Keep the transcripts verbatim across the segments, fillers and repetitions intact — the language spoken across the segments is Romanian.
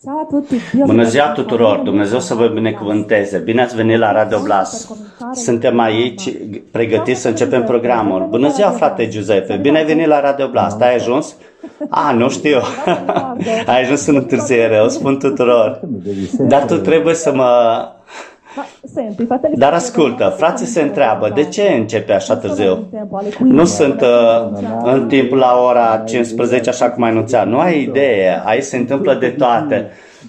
Bună ziua tuturor! Dumnezeu să vă binecuvânteze! Bine ați venit la Radio Blas! Suntem aici pregătiți să începem programul. Bună ziua, frate Giuseppe! Bine ai venit la Radio Blas! Ai ajuns? A, nu știu! Ai ajuns în întârziere, o spun tuturor! Dar tu trebuie să mă... Dar ascultă, frații se întreabă, de ce începe așa târziu? Nu sunt uh, în timp la ora cincisprezece, așa cum ai anunțat. Nu ai idee, aici se întâmplă de toate.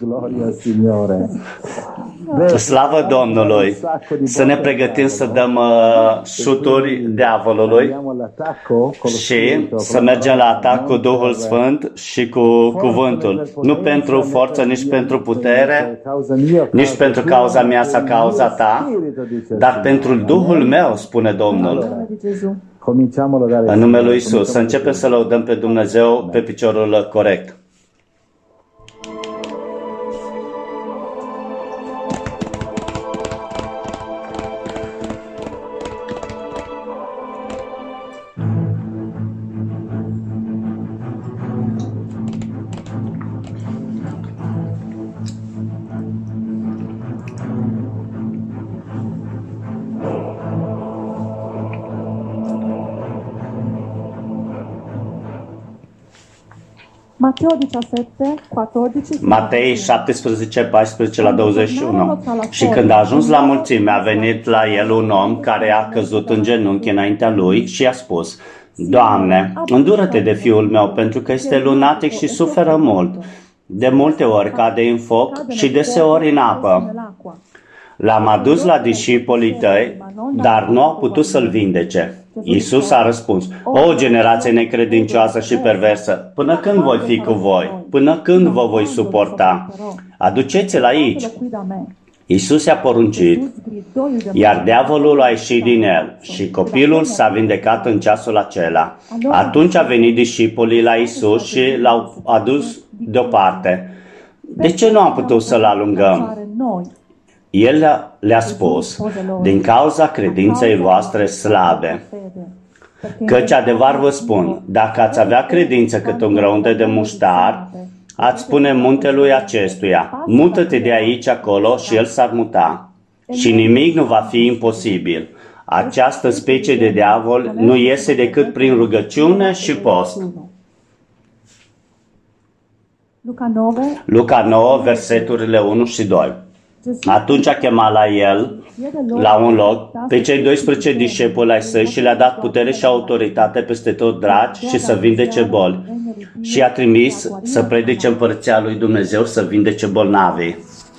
Slavă Domnului! Să ne pregătim să dăm uh, șuturi diavolului și să mergem la atac cu Duhul Sfânt și cu cuvântul. Nu pentru forță, nici pentru putere, nici pentru cauza mea sau cauza ta, dar pentru Duhul meu, spune Domnul. În numele lui Isus, să începem să lăudăm pe Dumnezeu pe piciorul corect. Matei șaptesprezece, paisprezece la douăzeci și unu. Și când a ajuns la mulțime, a venit la el un om care a căzut în genunchi înaintea lui și a spus: Doamne, îndură-te de fiul meu, pentru că este lunatic și suferă mult. De multe ori cade în foc și deseori în apă. L-am adus la discipolii tăi, dar nu au putut să-l vindece. Iisus a răspuns: O generație necredincioasă și perversă, până când voi fi cu voi? Până când vă voi suporta? Aduceți-l aici. Iisus i-a poruncit, iar diavolul a ieșit din el și copilul s-a vindecat în ceasul acela. Atunci a venit discipolii la Iisus și l-au adus deoparte. De ce nu am putut să-l alungăm? El le-a spus: din cauza credinței voastre slabe. Căci adevăr vă spun, dacă ați avea credință cât un grăunte de muștar, ați spune muntelui acestuia: mută-te de aici acolo, și el s-ar muta. Și nimic nu va fi imposibil. Această specie de diavol nu iese decât prin rugăciune și post. Luca nouă, verseturile unu și doi. Atunci a chemat la el, la un loc, pe cei doisprezece discepoli ai săi și le-a dat putere și autoritate peste tot dragi și să vindece boli. Și a trimis să predice împărăția lui Dumnezeu, să vindece bolnavii.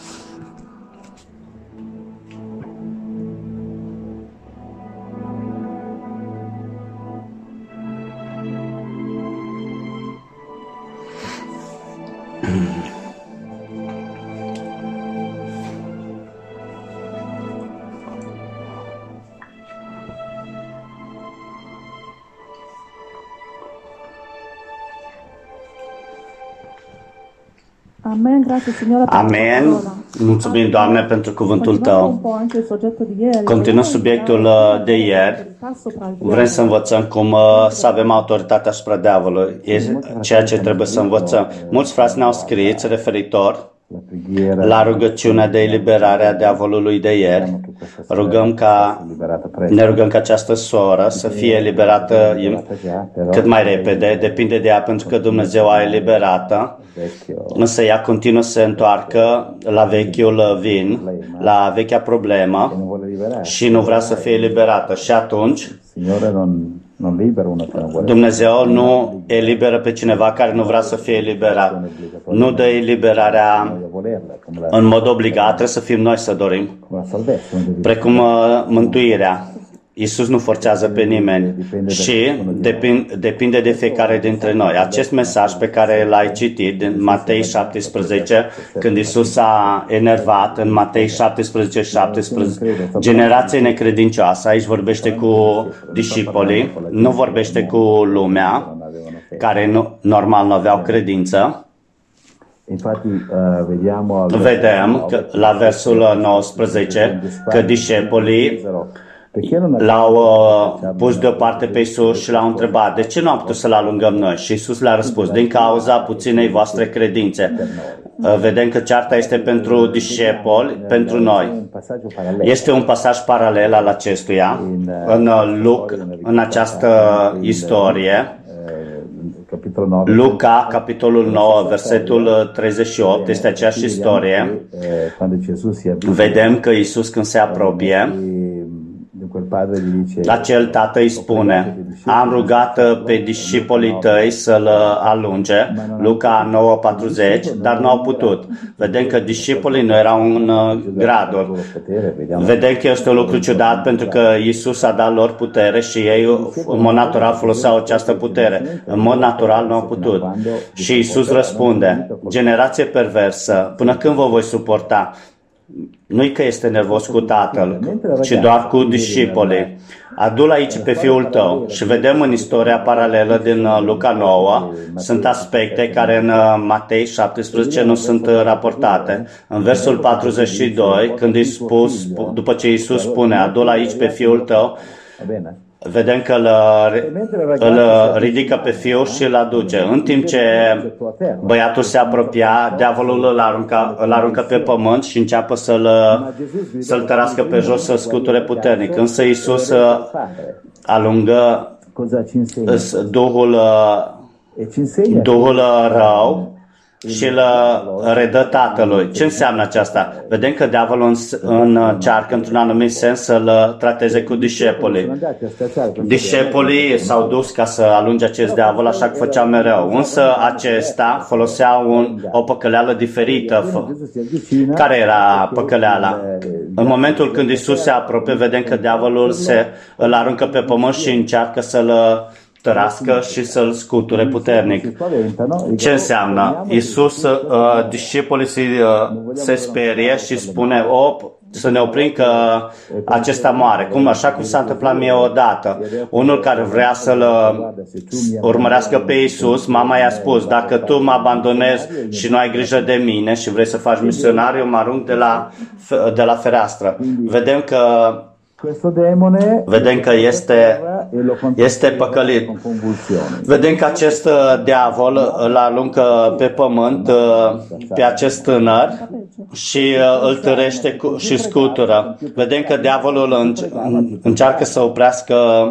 Amen. Mulțumim, Doamne, pentru cuvântul Tău. Continuăm subiectul de ieri. Vrem să învățăm cum să avem autoritatea asupra diavolului. E ceea ce trebuie să învățăm. Mulți frați ne-au scris referitor la rugăciunea de eliberare a diavolului de ieri. Rugăm ca, ne rugăm ca această soră să fie eliberată cât mai repede. Depinde de ea, pentru că Dumnezeu a eliberată. Însă ea continuă să se întoarcă la vechiul vin, la vechea problemă și nu vrea să fie eliberată. Și atunci Dumnezeu nu eliberă pe cineva care nu vrea să fie eliberat. Nu dă eliberarea în mod obligat, trebuie să fim noi să dorim. Precum mântuirea. Iisus nu forțează pe nimeni și depinde, depinde de fiecare dintre noi. Acest mesaj pe care l-ai citit din Matei șaptesprezece, când Iisus s-a enervat în Matei șaptesprezece, șaptesprezece, generație necredincioasă, aici vorbește cu discipolii, nu vorbește cu lumea, care nu, normal nu aveau credință. Vedem că, la versul nouăsprezece că discipolii l-au uh, pus deoparte pe Iisus și l-au întrebat, de ce nu am putut să-l alungăm noi? Și Iisus le-a răspuns, din cauza puținei voastre credințe. Uh, vedem că cearta este pentru discepoli, pentru noi. Este un pasaj paralel al acestuia în Luc, în această istorie. Luca, capitolul nouă, versetul treizeci și opt, este aceeași istorie. Vedem că Iisus, când se apropie, acel tată îi spune, am rugat pe discipolii tăi să-l alunge, Luca nouă patruzeci, dar nu au putut. Vedem că discipolii nu erau în graduri. Vedem că este un lucru ciudat pentru că Iisus a dat lor putere și ei în mod natural foloseau această putere. În mod natural nu au putut. Și Iisus răspunde, generație perversă, până când vă voi suporta? Nu-i că este nervos cu tatăl, ci doar cu discipolii. Adu-l aici pe fiul tău. Și vedem în istoria paralelă din Luca nouă, sunt aspecte care în Matei șaptesprezece nu sunt raportate. În versul patruzeci și doi, când îi spus, după ce Iisus spune, adu-l aici pe fiul tău, vedem că îl, îl ridică pe fiul și îl aduce. În timp ce băiatul se apropia, diavolul îl aruncă, îl aruncă pe pământ și înceapă să-l, să-l tărască pe jos, să-l scuture puternic. Însă Iisus alungă Duhul, Duhul rău și îl redă tatălui. Ce înseamnă aceasta? Vedem că diavolul încearcă într-un anumit sens să-l trateze cu discepolii. Discepolii s-au dus ca să alunge acest diavol așa cum făceau mereu. Însă acesta folosea un, o păcăleală diferită. Care era păcăleala? În momentul când Iisus se apropie, vedem că diavolul se, îl aruncă pe pământ și încearcă să-l tărască și să-l scuture puternic. Ce înseamnă? Iisus, uh, discipolii se, uh, se sperie și spune, op, să ne oprim că acesta moare. Cum, așa cum s-a întâmplat mie odată. Unul care vrea să-l urmărească pe Iisus, mama i-a spus, dacă tu mă abandonezi și nu ai grijă de mine și vrei să faci misionar, eu mă arunc de la, de la fereastră. Vedem că Vedem că este, este păcălit. Vedem că acest diavol îl aruncă pe pământ pe acest tânăr și îl târește și scutură. Vedem că diavolul încearcă să oprească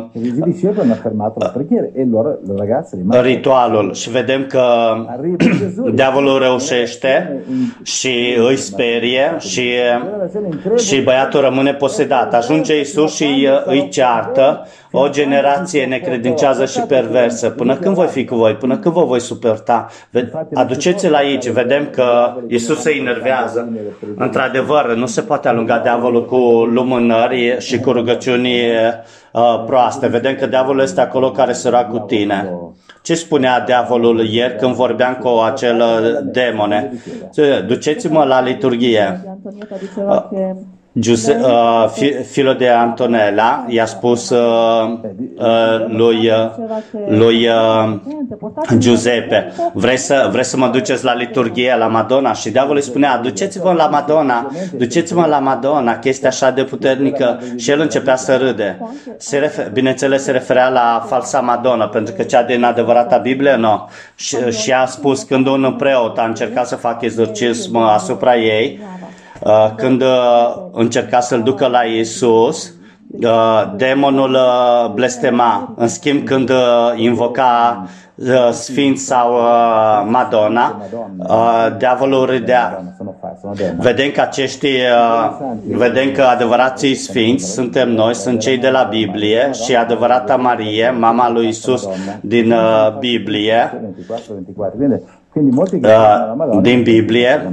ritualul și vedem că diavolul reușește și îi sperie și, și băiatul rămâne posedat. Ajunge Iisus și îi ceartă, o generație necredincioasă și perversă. Până când voi fi cu voi? Până când vă voi suporta? Aduceți-l aici. Vedem că Iisus se enervează. Într-adevăr, nu se poate alunga diavolul cu lumânări și cu rugăciuni uh, proaste. Vedem că diavolul este acolo care se roagă cu tine. Ce spunea diavolul ieri când vorbeam cu acel demone? Duceți-mă la liturghie. Uh, Giuse, uh, Filo de Antonella i-a spus uh, uh, lui, uh, lui uh, Giuseppe, vrei să, vrei să mă duceți la liturghie, la Madonna? Și diavolul îi spunea, duceți-vă la Madonna, duceți-mă la Madonna, că este așa de puternică. Și el începea să râde. Se refer, bineînțeles, se referea la falsa Madonna, pentru că cea din adevărata Biblie, nu. Și, și a spus, când un preot a încercat să facă exorcism asupra ei, când încerca să-l ducă la Iisus, demonul blestema. În schimb, când invoca Sfinț sau Madonna, diavolul râdea. Vedem că acești, vedem că adevărații sfinți suntem noi, sunt cei de la Biblie și adevărata Marie, mama lui Iisus din Biblie, din Biblie,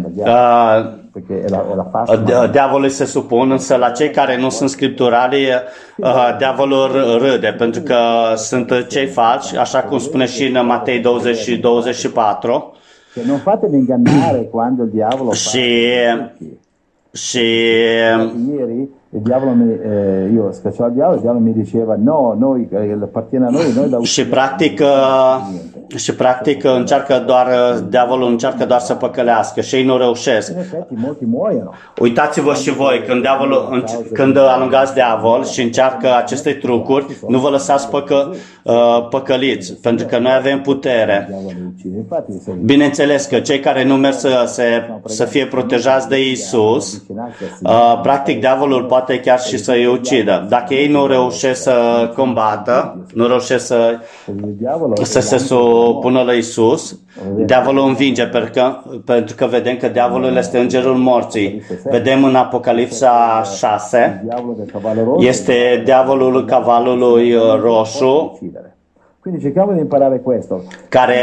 diavolul se supun, însă la cei care nu sunt scripturali, diavolul râde, pentru că sunt cei falși, așa cum spune și în Matei douăzeci și douăzeci și patru. Și și Și practic, și practic încearcă doar, diavolul încearcă doar să păcălească și ei nu reușesc. Uitați-vă și voi, când, diavolul, când alungați diavol și încearcă aceste trucuri, nu vă lăsați păcă, păcăliți, pentru că noi avem putere. Bineînțeles că cei care nu merg să, se, să fie protejați de Iisus, practic diavolul poate chiar și să-i ucidă. Dacă ei nu reușesc să combată, nu reușesc să, să se supună la Iisus, diavolul învinge, pentru că, pentru că vedem că diavolul este îngerul morții. Vedem în Apocalipsa șase, este diavolul cavalului roșu, care,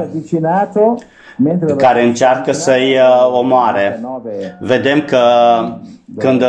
care încearcă să-i omoare. Vedem că când,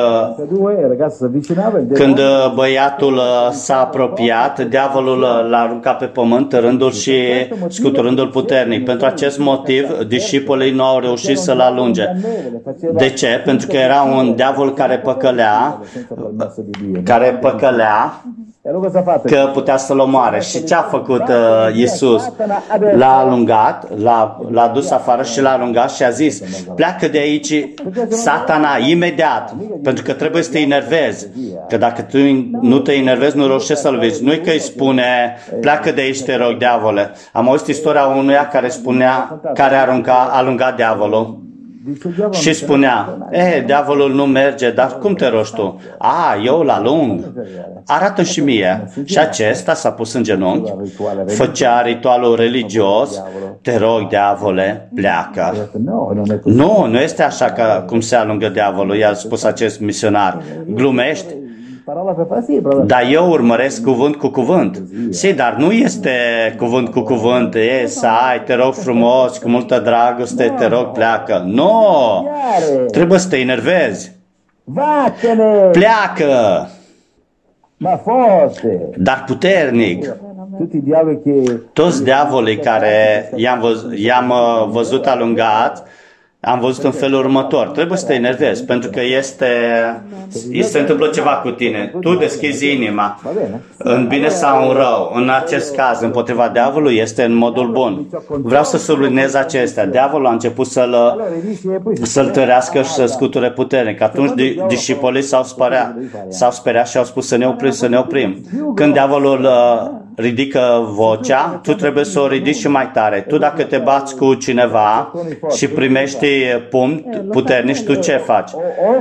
când băiatul s-a apropiat, diavolul l-a aruncat pe pământ, rândul și scuturându-l puternic. Pentru acest motiv, discipolii nu au reușit să-l alunge. De ce? Pentru că era un diavol care păcălea, care păcălea că putea să-l omoare. Și ce a făcut uh, Iisus? L-a alungat, l-a, l-a dus afară și l-a alungat și a zis: pleacă de aici, Satana, imediat, pentru că trebuie să te enervezi. Că dacă tu nu te enervezi, nu reușești să-l vezi. Nu-i că îi spune: pleacă de aici, te rog, diavole. Am auzit istoria unuia care spunea, care arunca, alunga diavolul. Și spunea: eh, diavolul nu merge, dar cum te rogi tu? A, eu îl alung. Arată și mie. Și acesta s-a pus în genunchi, făcea ritualul religios: te rog, diavole, pleacă. Nu, nu este așa ca cum se alungă diavolul, i-a spus acest misionar. Glumești? Dar eu urmăresc cuvânt cu cuvânt. Si, dar nu este cuvânt cu cuvânt. E să ai, te rog frumos, cu multă dragoste, te rog, pleacă. Nu! Trebuie să te enervezi. Pleacă! Dar puternic. Toți diavolii care i-am văzut, i-am văzut alungați, am văzut în felul următor: trebuie să te enervezi, pentru că este, se întâmplă ceva cu tine. Tu deschizi inima, în bine sau în rău. În acest caz, împotriva diavolului, este în modul bun. Vreau să subliniez acestea. Diavolul a început să-l, să-l tărească și să scuture puternic. Atunci discipolii s-au speriat, s-au speriat și au spus: să ne oprim, să ne oprim. Când diavolul ridică vocea, tu trebuie să o ridici și mai tare. Tu dacă te bați cu cineva și primești pumni puternici, tu ce faci?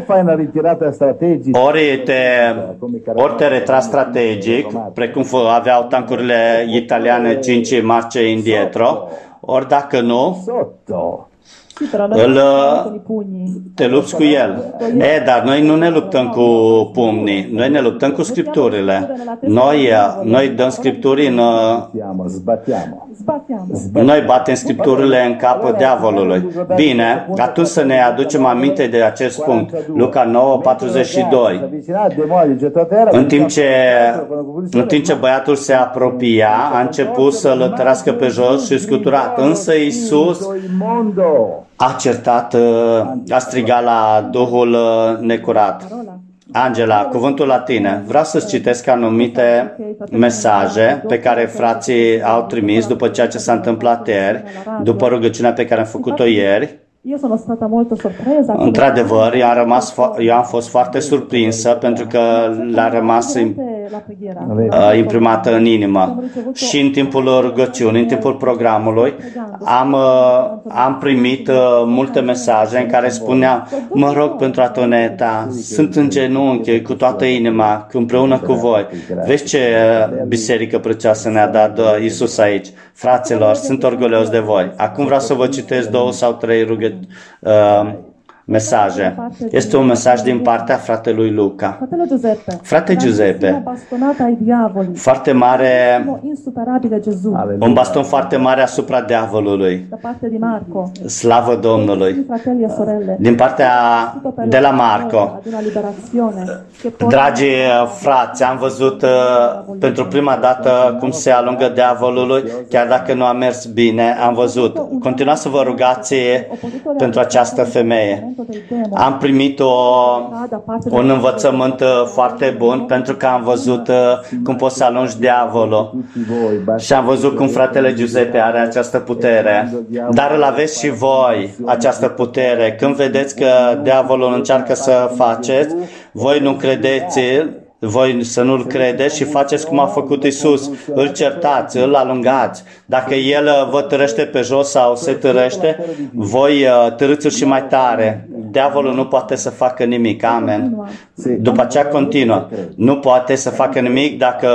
Ori te, ori te retragi strategic, precum aveau tancurile italiane cinci marce indietro, ori dacă nu, îl, te lupți cu el. E, dar noi nu ne luptăm cu pumnii, noi ne luptăm cu scripturile. Noi, noi dăm scripturi în... Noi batem scripturile în capul diavolului. Bine, atunci să ne aducem aminte de acest punct. Luca nouă, patruzeci și doi. În timp ce, în timp ce băiatul se apropia, a început să-l tărească pe jos și scuturat. Însă Iisus a certat, a strigat la Duhul necurat: Angela, cuvântul la tine. Vreau să-ți citesc anumite mesaje pe care frații au trimis după ceea ce s-a întâmplat ieri, după rugăciunea pe care am făcut-o ieri. Într-adevăr, eu am, rămas, eu am fost foarte surprinsă pentru că l-a rămas imprimată în inimă. Și în timpul rugăciunii, în timpul programului, am, am primit multe mesaje în care spunea: mă rog pentru Antoneta, sunt în genunchi cu toată inima, împreună cu voi. Vezi ce biserică prețioasă ne-a dat Iisus aici. Fraților, sunt orgolios de voi. Acum vreau să vă citesc două sau trei rugăciuni. Uh, mesaje. Este un mesaj din partea fratelui Luca. Frate Giuseppe, foarte mare, un baston foarte mare asupra diavolului. Slavă Domnului. Din partea de la Marco. Dragi frați, am văzut uh, pentru prima dată cum se alungă diavolului, chiar dacă nu a mers bine, am văzut. Continuați să vă rugați pentru această femeie. am primit o, un învățământ foarte bun pentru că am văzut cum poți să alungi diavolul și am văzut cum fratele Giuseppe are această putere. Dar îl aveți și voi, această putere. Când vedeți că diavolul încearcă să faceți, voi nu credeți, voi să nu-l credeți și faceți cum a făcut Iisus. Îl certați, îl alungați. Dacă el vă târăște pe jos sau se târăște, voi târâți-l și mai tare. Diavolul nu poate să facă nimic. Amen. După aceea continuă. Nu poate să facă nimic dacă,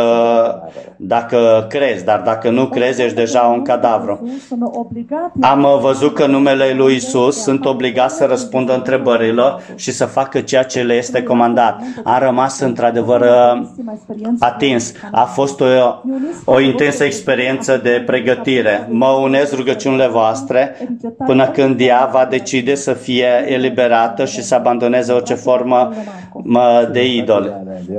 dacă crezi, dar dacă nu crezi, ești deja un cadavru. Am văzut că numele lui Iisus sunt obligați să răspundă întrebărilor și să facă ceea ce le este comandat. Am rămas într-adevăr atins. A fost o, o intensă experiență de pregătire. Mă unesc rugăciunile voastre până când ea va decide să fie eliberată și să abandoneze orice formă de idol.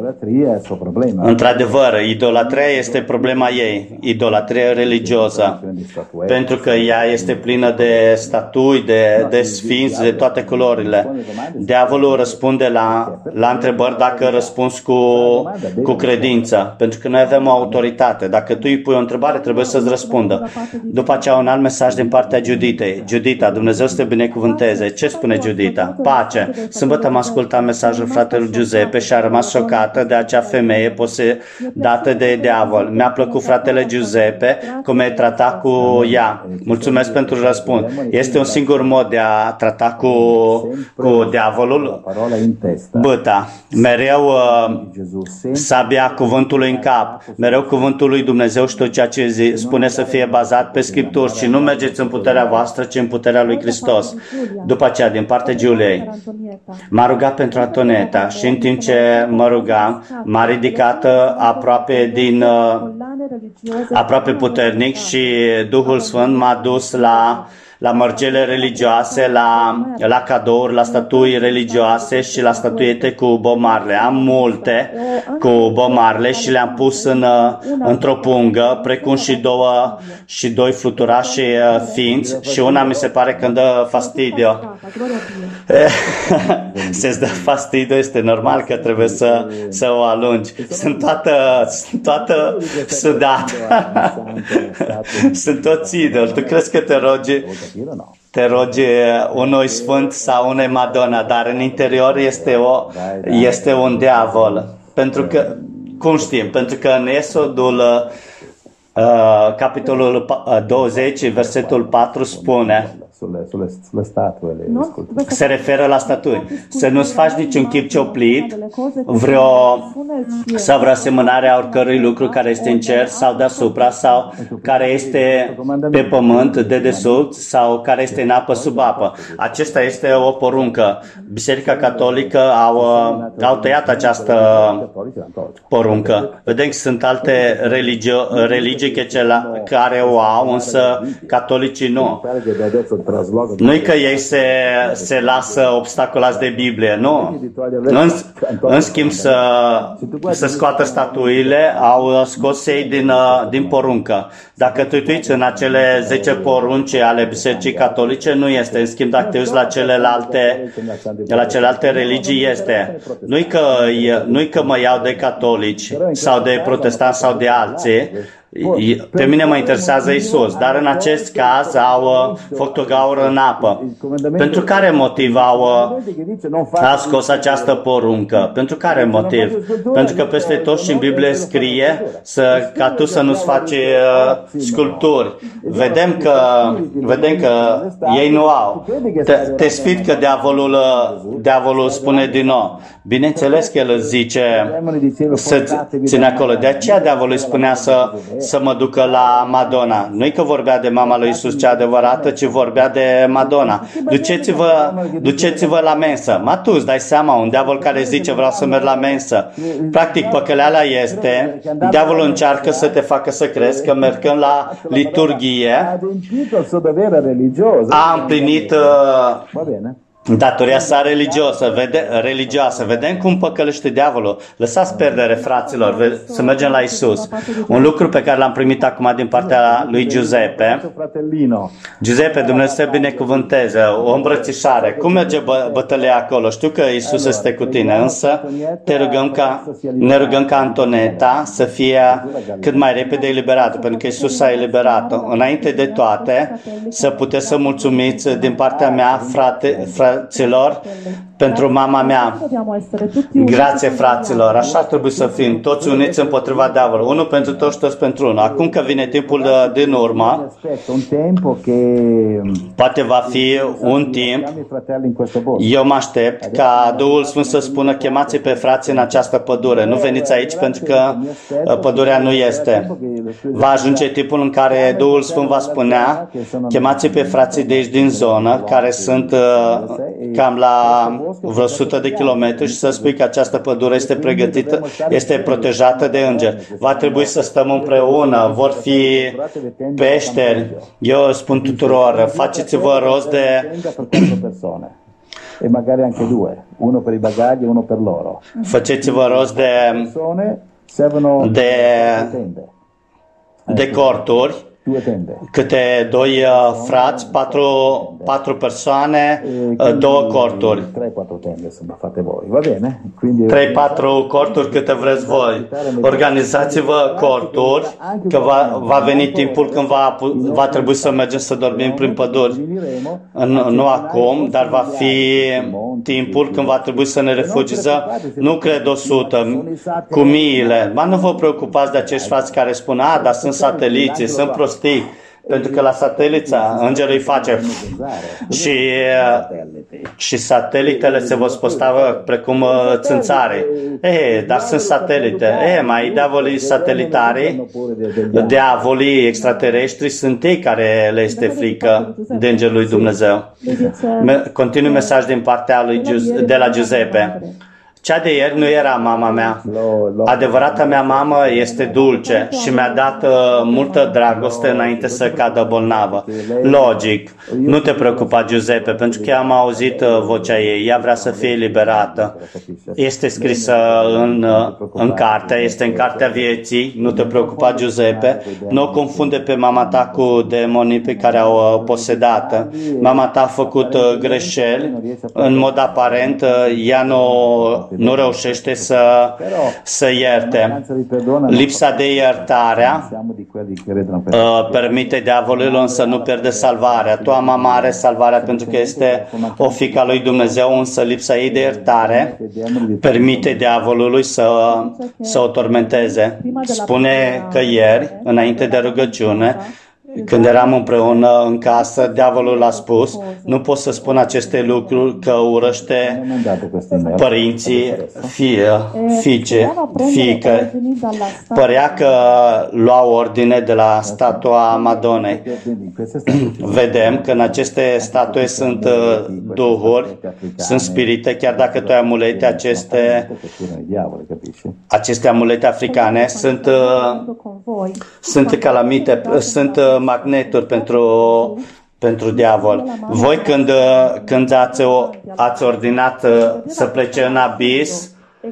Într-adevăr, idolatria este problema ei, idolatria religioză, pentru că ea este plină de statui, de, de sfinți, de toate culorile. Diavolul răspunde la, la întrebări dacă răspunzi cu, cu credință, pentru că noi avem o autoritate. Dacă tu îi pui o întrebare, trebuie să-ți răspundă. După aceea un alt mesaj din partea Giuditei. Giudita, Dumnezeu să te binecuvânteze. Ce spune Giudita? Pace. Sâmbătă am ascultat mesajul fratelui Giuseppe și a rămas șocată de acea femeie posedată de diavol. Mi-a plăcut fratele Giuseppe cum e tratat cu ea. Mulțumesc pentru răspuns. Este un singur mod de a trata cu, cu diavolul. Băta. Mereu uh, sabia cuvântului în cap. Mereu cuvântul lui Dumnezeu și tot ceea ce zi, spune să fie bazat pe Scripturi și nu mergeți în puterea voastră, ci în puterea lui Hristos. După aceea, din partea Giuliei, m-a rugat pentru Antoneta și în timp ce mă rugam, m-a ridicat aproape din uh, aproape puternic și Duhul Sfânt m-a dus la la mărgele religioase, la, la cadouri, la statui religioase și la statuiete cu Bob Marley. Am multe cu Bob Marley și le-am pus în, într-o pungă, precum și două și doi fluturași ființi și una mi se pare că îmi dă fastidio. Se-ți dă fastidio, este normal că trebuie să, să o alungi. Sunt toată, sunt toată sudată. Sunt toți idoli. Tu crezi că te rogi te rogi unui sfânt sau unei Madonna, dar în interior este, o, este un diavol. Pentru că, cum știm? Pentru că în Esodul uh, capitolul douăzeci, versetul patru spune, se referă la statui. Să nu-ți faci niciun chip cioplit, vreo, sau vreo asemănare a oricărui lucru care este în cer sau deasupra, sau care este pe pământ de desubt, sau care este în apă sub apă. Acesta este o poruncă. Biserica Catolică au, au tăiat această poruncă. Vedem că sunt alte religio, religii care o au, însă catolicii nu. Nu-i că ei se, se lasă obstacolați de Biblie, nu. În, în schimb să, să scoată statuile, au scos ei din, din poruncă. Dacă te uiți în acele zece porunci ale Bisericii Catolice, nu este. În schimb, dacă te uiți la celelalte, la celelalte religii, este. Nu-i că, nu-i că mă iau de catolici sau de protestanți sau de alții. Pe mine mă interesează Iisus, dar în acest caz au făcut o gaură în apă. Pentru care motiv au, au scos această poruncă? Pentru care motiv? Pentru că peste tot și în Biblie scrie să, ca tu să nu-ți faci uh, sculpturi. Vedem că, vedem că ei nu au. Te, te sfid că diavolul, diavolul spune din nou. Bineînțeles că el îți zice să ține acolo. De aceea diavolul îi spunea să să mă ducă la Madonna. Nu-i că vorbea de mama lui Iisus cea adevărată, ci vorbea de Madonna. Duceți-vă, duceți-vă la mensă. Ma tu îți dai seama, un diavol care zice vreau să merg la mensă. Practic, păcăleala este, diavolul încearcă să te facă să crezi că mergând la liturghie a împlinit uh, datoria sa religioasă, vede, religioasă. Vedem cum păcălește diavolul. Lăsați perdere, fraților, să mergem la Isus. Un lucru pe care l-am primit acum din partea lui Giuseppe. Giuseppe, Dumnezeu să binecuvânteze, o îmbrățișare. Cum merge bă, bătălia acolo? Știu că Isus este cu tine, însă te rugăm ca, ne rugăm ca Antoneta să fie cât mai repede eliberată, pentru că Isus a eliberat-o. Înainte de toate, să puteți să mulțumiți din partea mea, frate, fraților, pentru mama mea. Grație, fraților, așa trebuie să fim, toți uniți împotriva diavolului, unul pentru toți, toți pentru unul. Acum că vine timpul din urmă, poate va fi un timp, eu mă aștept ca Duhul Sfânt să spună, chemați pe frații în această pădure, nu veniți aici pentru că pădurea nu este. Va ajunge timpul în care Duhul Sfânt va spunea, chemați pe frații de aici din zonă, care sunt cam la vreo sută de kilometri, și să spui că această pădure este pregătită, este protejată de îngeri. Va trebui să stăm împreună, vor fi peșteri. Eu spun tuturor, faceți-vă rost de e magari anche due, uno per i bagagli e uno per loro. Faceți-vă rost de de de corturi, câte doi uh, frați, patru, patru persoane, uh, două corturi. trei patru corturi câte vreți voi. Organizați-vă corturi, că va, va veni timpul când va, va trebui să mergem să dormim prin păduri. Nu, nu acum, dar va fi timpul când va trebui să ne refugizăm. Nu cred o sută, cu miile. Ba, nu vă preocupați de acești frați care spun, a, dar sunt sateliții, sunt prostii. Pentru că la satelița îngerul îi face și, și satelitele se vor spostavă precum țânțare. E, dar sunt satelite. E, mai diavolii satelitari, diavolii extraterestri sunt ei care le este frică de îngerul lui Dumnezeu. Continui mesaj din partea lui Giuse, de la Giuseppe. Cea de ieri nu era mama mea. Adevărata mea mamă este dulce și mi-a dat uh, multă dragoste înainte să cadă bolnavă. Logic. Nu te preocupa, Giuseppe, pentru că am auzit uh, vocea ei. Ea vrea să fie eliberată. Este scrisă în, uh, în carte, este în cartea vieții. Nu te preocupa, Giuseppe. Nu o confunde pe mama ta cu demonii pe care au uh, posedat. Mama ta a făcut uh, greșeli. În mod aparent, uh, ea nu nu reușește să, să ierte. Lipsa de iertare uh, permite diavolului să nu pierde salvarea. Tua mama are salvarea pentru că este o fiică a lui Dumnezeu, însă lipsa ei de iertare permite diavolului să, să o tormenteze. Spune că ieri, înainte de rugăciune, când eram împreună în casă, diavolul a spus, nu pot să spun aceste lucruri că urăște părinții, fie, fiice, fiică. Părea că luau ordine de la statua Madonei. Vedem că în aceste statue sunt duhuri, sunt spirite, chiar dacă tu ai amulete, aceste, aceste amulete africane sunt, sunt calamite, sunt magneturi pentru, pentru diavol. Voi când, când ați, ați ordinat să plece în abis,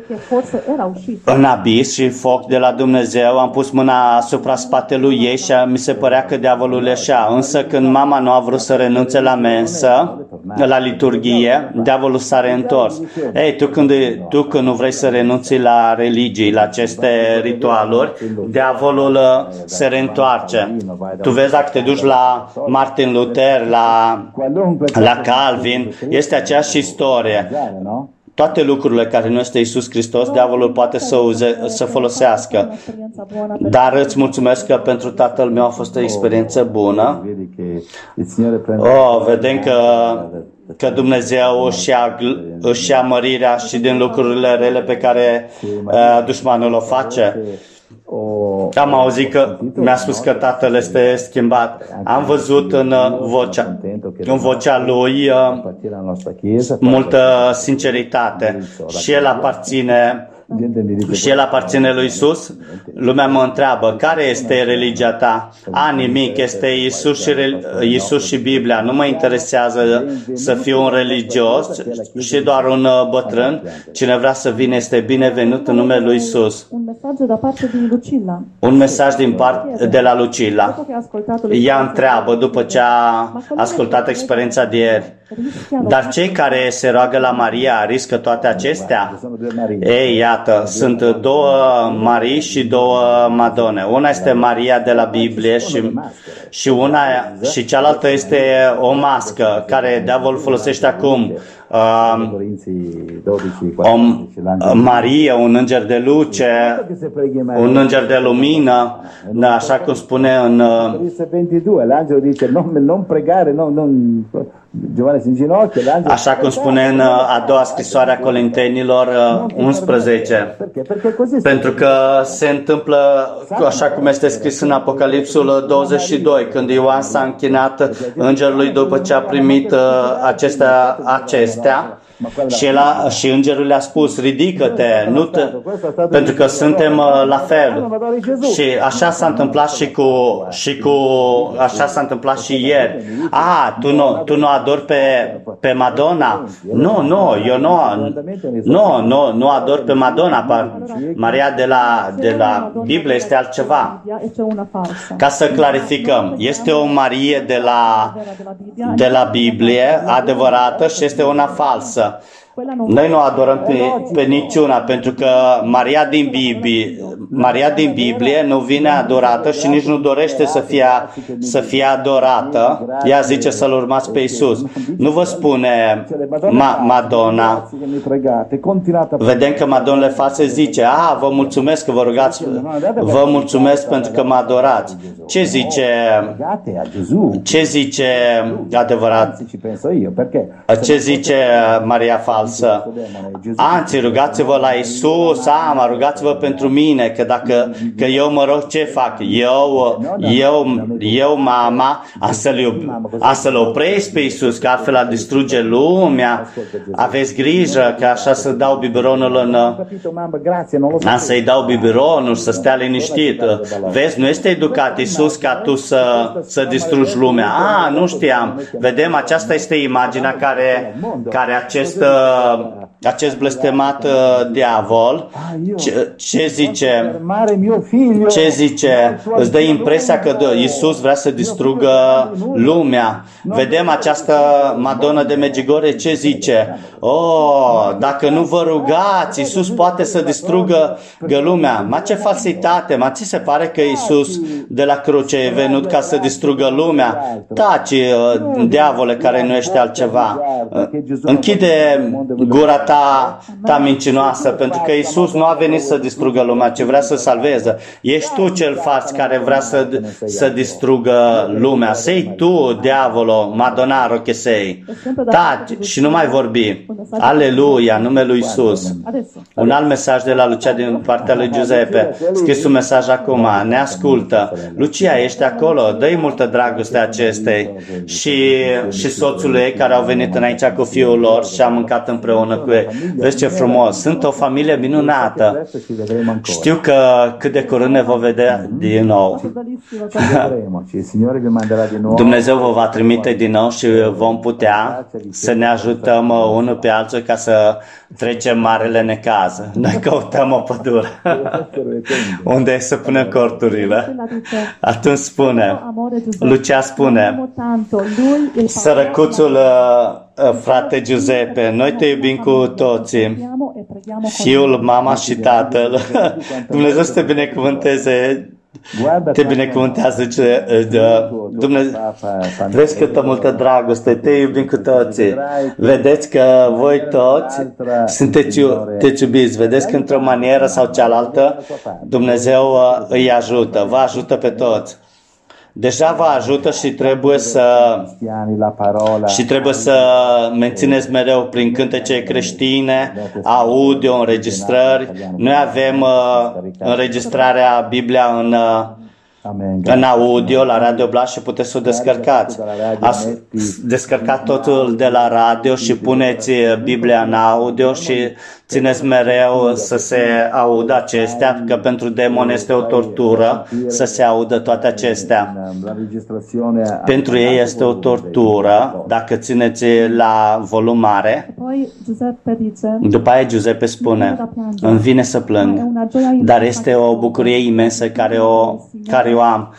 în abis și foc de la Dumnezeu, am pus mâna asupra spatelui ei și mi se părea că diavolul leșea. Însă când mama nu a vrut să renunțe la mensă, la liturghie, diavolul s-a reîntors. Ei, tu când, tu când nu vrei să renunți la religii, la aceste ritualuri, diavolul se reîntoarce. Tu vezi, dacă te duci la Martin Luther, la, la Calvin, este aceeași istorie. Toate lucrurile care nu este Iisus Hristos, diavolul poate să, uze, să folosească. Dar îți mulțumesc că pentru tatăl meu a fost o experiență bună. Oh, vedem că, că Dumnezeu își ia, își ia mărirea și din lucrurile rele pe care uh, dușmanul o face. Am auzit că mi-a spus că tatăl este schimbat. Am văzut în vocea, în vocea lui uh, multă sinceritate și el aparține și el aparține lui Isus, lumea mă întreabă, care este religia ta? A, nimic, este Isus și, Isus și Biblia. Nu mă interesează să fiu un religios și doar un bătrân. Cine vrea să vină este binevenit în numele lui Isus. Un mesaj din part de la Lucilla. Ea întreabă după ce a ascultat experiența de ieri. Dar cei care se roagă la Maria riscă toate acestea? Ei, iată, sunt două Marii și două Madone. Una este Maria de la Biblie și, și, una, și cealaltă este o mască care diavolul folosește acum. Uh, o Marie, un înger de luce, un înger de lumină, așa cum spune în așa cum spune în a doua scrisoare a Corintenilor unsprezece. Pentru că se întâmplă așa cum este scris în Apocalipsul douăzeci și doi, când Ioan s-a închinat îngerului după ce a primit acestea, acestea și, el, și îngerul le-a spus, ridică-te, nu te, pentru că suntem la fel. Și așa s-a întâmplat și cu, și cu așa s-a întâmplat și ieri. A, tu nu, tu nu adori pe, pe Madonna? Nu, nu, eu nu, nu, nu, nu ador pe Madonna. Maria de la, de la Biblie este altceva. Ca să clarificăm, este o Marie de la, de la Biblie adevărată și este una falsă. Noi nu adorăm pe, pe niciuna, pentru că Maria din Biblie, Maria din Biblie nu vine adorată și nici nu dorește să fie, să fie adorată. Ea zice să-L urmați pe Isus. Nu vă spune Ma, Madonna. Vedem că Madonna le face zice, a, vă mulțumesc că vă rugați, vă mulțumesc pentru că mă adorați. Ce zice, ce zice adevărat? Ce zice Maria falsă? Anți, rugați-vă la Isus, ama, rugați-vă pentru mine, că dacă că eu mă rog, ce fac? Eu, eu, eu mama, am să-l, am să-l opresc pe Isus, că altfel a distruge lumea. Aveți grijă, că așa să dau biberonul în... Am să-i dau biberonul, să stea liniștit. Vezi, nu este educat Isus ca tu să, să distrugi lumea. A, nu știam. Vedem, aceasta este imaginea care, care acest... acest blestemat uh, diavol, ce, ce zice, ce zice, îți dă impresia că Iisus vrea să distrugă lumea. Vedem această Madonna de Medjugorje, ce zice, oh, dacă nu vă rugați, Iisus poate să distrugă lumea. Ma ce falsitate, ma ți se pare că Iisus de la cruce e venit ca să distrugă lumea? Taci, uh, diavole, care nu ești altceva. Uh, închide gura ta, ta mincinoasă, pentru că Iisus nu a venit să distrugă lumea, ci vrea să salveze. Ești tu cel fals care vrea să, să distrugă lumea. Sei tu, diavolo, Madonna, che sei. Taci și nu mai vorbi. Aleluia, numele lui Iisus. Un alt mesaj de la Lucia din partea lui Giuseppe. Scris un mesaj acum. Ne ascultă. Lucia, ești acolo? Dă-i multă dragoste acestei și, și soțului ei care au venit înainte cu fiul lor și am mâncat împreună cu ei. Vezi ce frumos. Sunt o familie minunată. Știu că cât de curând ne vom vedea din nou. Dumnezeu vă va trimite din nou și vom putea să ne ajutăm unul pe altul ca să trecem marele necaz. Noi căutăm o pădure unde să punem corturile. Atunci spune, Lucia spune, sărăcuțul frate Giuseppe, noi te iubim cu toții, fiul, mama și tatăl. Dumnezeu să te binecuvânteze. Te binecuvântează, zice Dumnezeu. Vezi câtă multă dragoste, te iubim cu toții. Vedeți că voi toți sunteți te iubiți. Vedeți că într-o manieră sau cealaltă Dumnezeu îi ajută, vă ajută pe toți. Deja vă ajută și trebuie să și trebuie să mențineți mereu prin cântece creștine, audio, înregistrări. Noi avem uh, înregistrarea Biblia în uh, în audio, la Radio Blast și puteți să o descărcați. Ați descărcat totul de la radio și puneți Biblia în audio și țineți mereu să se audă acestea, că pentru demoni este o tortură să se audă toate acestea. Pentru ei este o tortură dacă țineți la volum mare. După aia Giuseppe spune, îmi vine să plâng, dar este o bucurie imensă care o, care o am.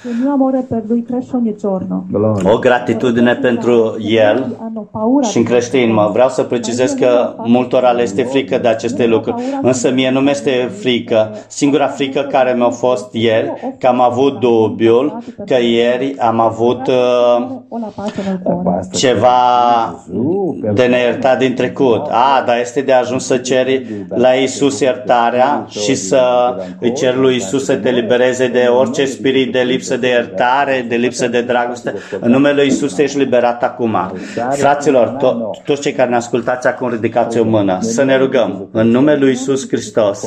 O gratitudine pentru el și îmi crește inima. Vreau să precizez că multora le este frică de aceste lucruri, însă mie nu mi-este frică. Singura frică care mi-a fost ieri, că am avut dubiul, că ieri am avut uh, ceva de neiertat din trecut. A, dar este de ajuns să ceri la Iisus iertarea și să îi ceri lui Iisus să te libereze de orice spirit de lipsă de iertare, de lipsă de dragoste. În numele lui Iisus ești liberat acum. Fraților, to- toți cei care ne ascultați acum, ridicați o mână. Să ne rugăm. În numele lui Iisus Hristos.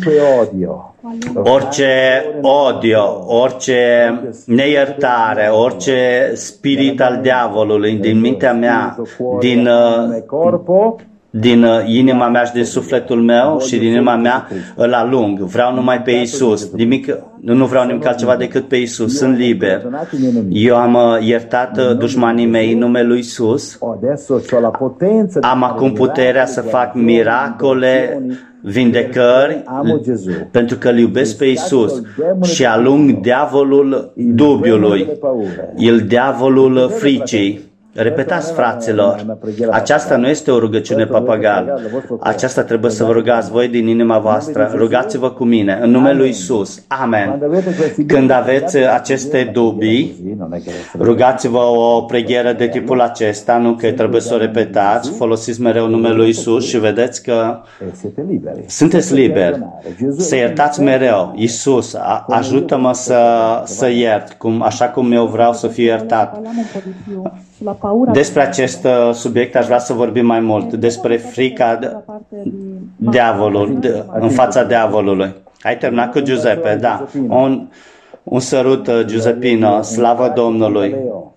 Orice odio, orice neiertare, orice spirit al diavolului din mintea mea, din din inima mea și din sufletul meu și din inima mea îl alung. Vreau numai pe Iisus. Nimic, nu vreau nimic altceva decât pe Iisus. Sunt liber. Eu am iertat dușmanii mei în numele lui Iisus. Am acum puterea să fac miracole, vindecări, pentru că îl iubesc pe Iisus și alung diavolul dubiului, el diavolul fricii. Repetați, fraților, aceasta nu este o rugăciune papagală. Aceasta trebuie să vă rugați voi din inima voastră. Rugați-vă cu mine, în numele lui Iisus. Amen. Când aveți aceste dubii, rugați-vă o pregheră de tipul acesta, nu că trebuie să o repetați, folosiți mereu numele lui Iisus și vedeți că sunteți liberi. Să iertați mereu. Iisus, ajută-mă să, să iert, cum, așa cum eu vreau să fiu iertat. Despre acest subiect aș vrea să vorbim mai mult, despre frica diavolului, de, în fața diavolului. Ai terminat cu Giuseppe, da. Un, un sărut, Giuseppino, slavă Domnului.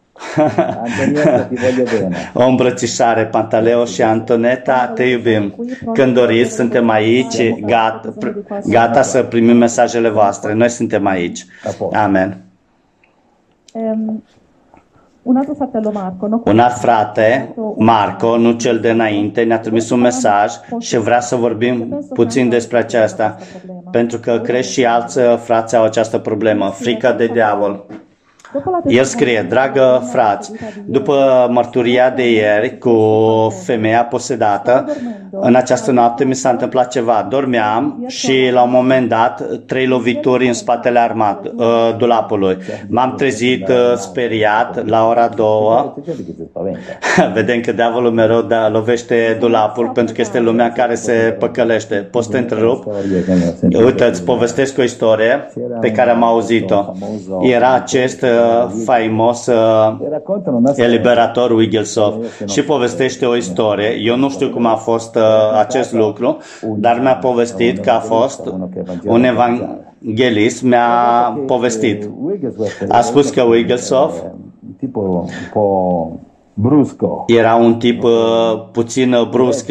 O îmbrățișare, Pantaleo și Antoneta, te iubim. Când doriți, suntem aici, gata, gata să primim mesajele voastre. Noi suntem aici. Amen. Un alt fratello Marco, nu? Un alt frate, Marco, nu cel de înainte, ne-a trimis un mesaj și vrea să vorbim puțin despre aceasta, pentru că cred și alți frați au această problemă, frică de diavol. El scrie, dragă frați, după mărturia de ieri cu femeia posedată, în această noapte mi s-a întâmplat ceva. Dormeam și la un moment dat trei lovituri în spatele armat, uh, dulapului. M-am trezit uh, speriat la ora două. Vedem că diavolul mereu da, lovește dulapul pentru că este lumea care se păcălește. Poți să te întrerup? Uite, îți povestesc o istorie pe care am auzit-o. Era acest uh, faimos uh, eliberator Wigglesworth și povestește o istorie. Eu nu știu cum a fost uh, acest lucru, dar mi-a povestit că a fost un evanghelist, mi-a povestit. A spus că Wigglesworth era un tip uh, puțin uh, brusc,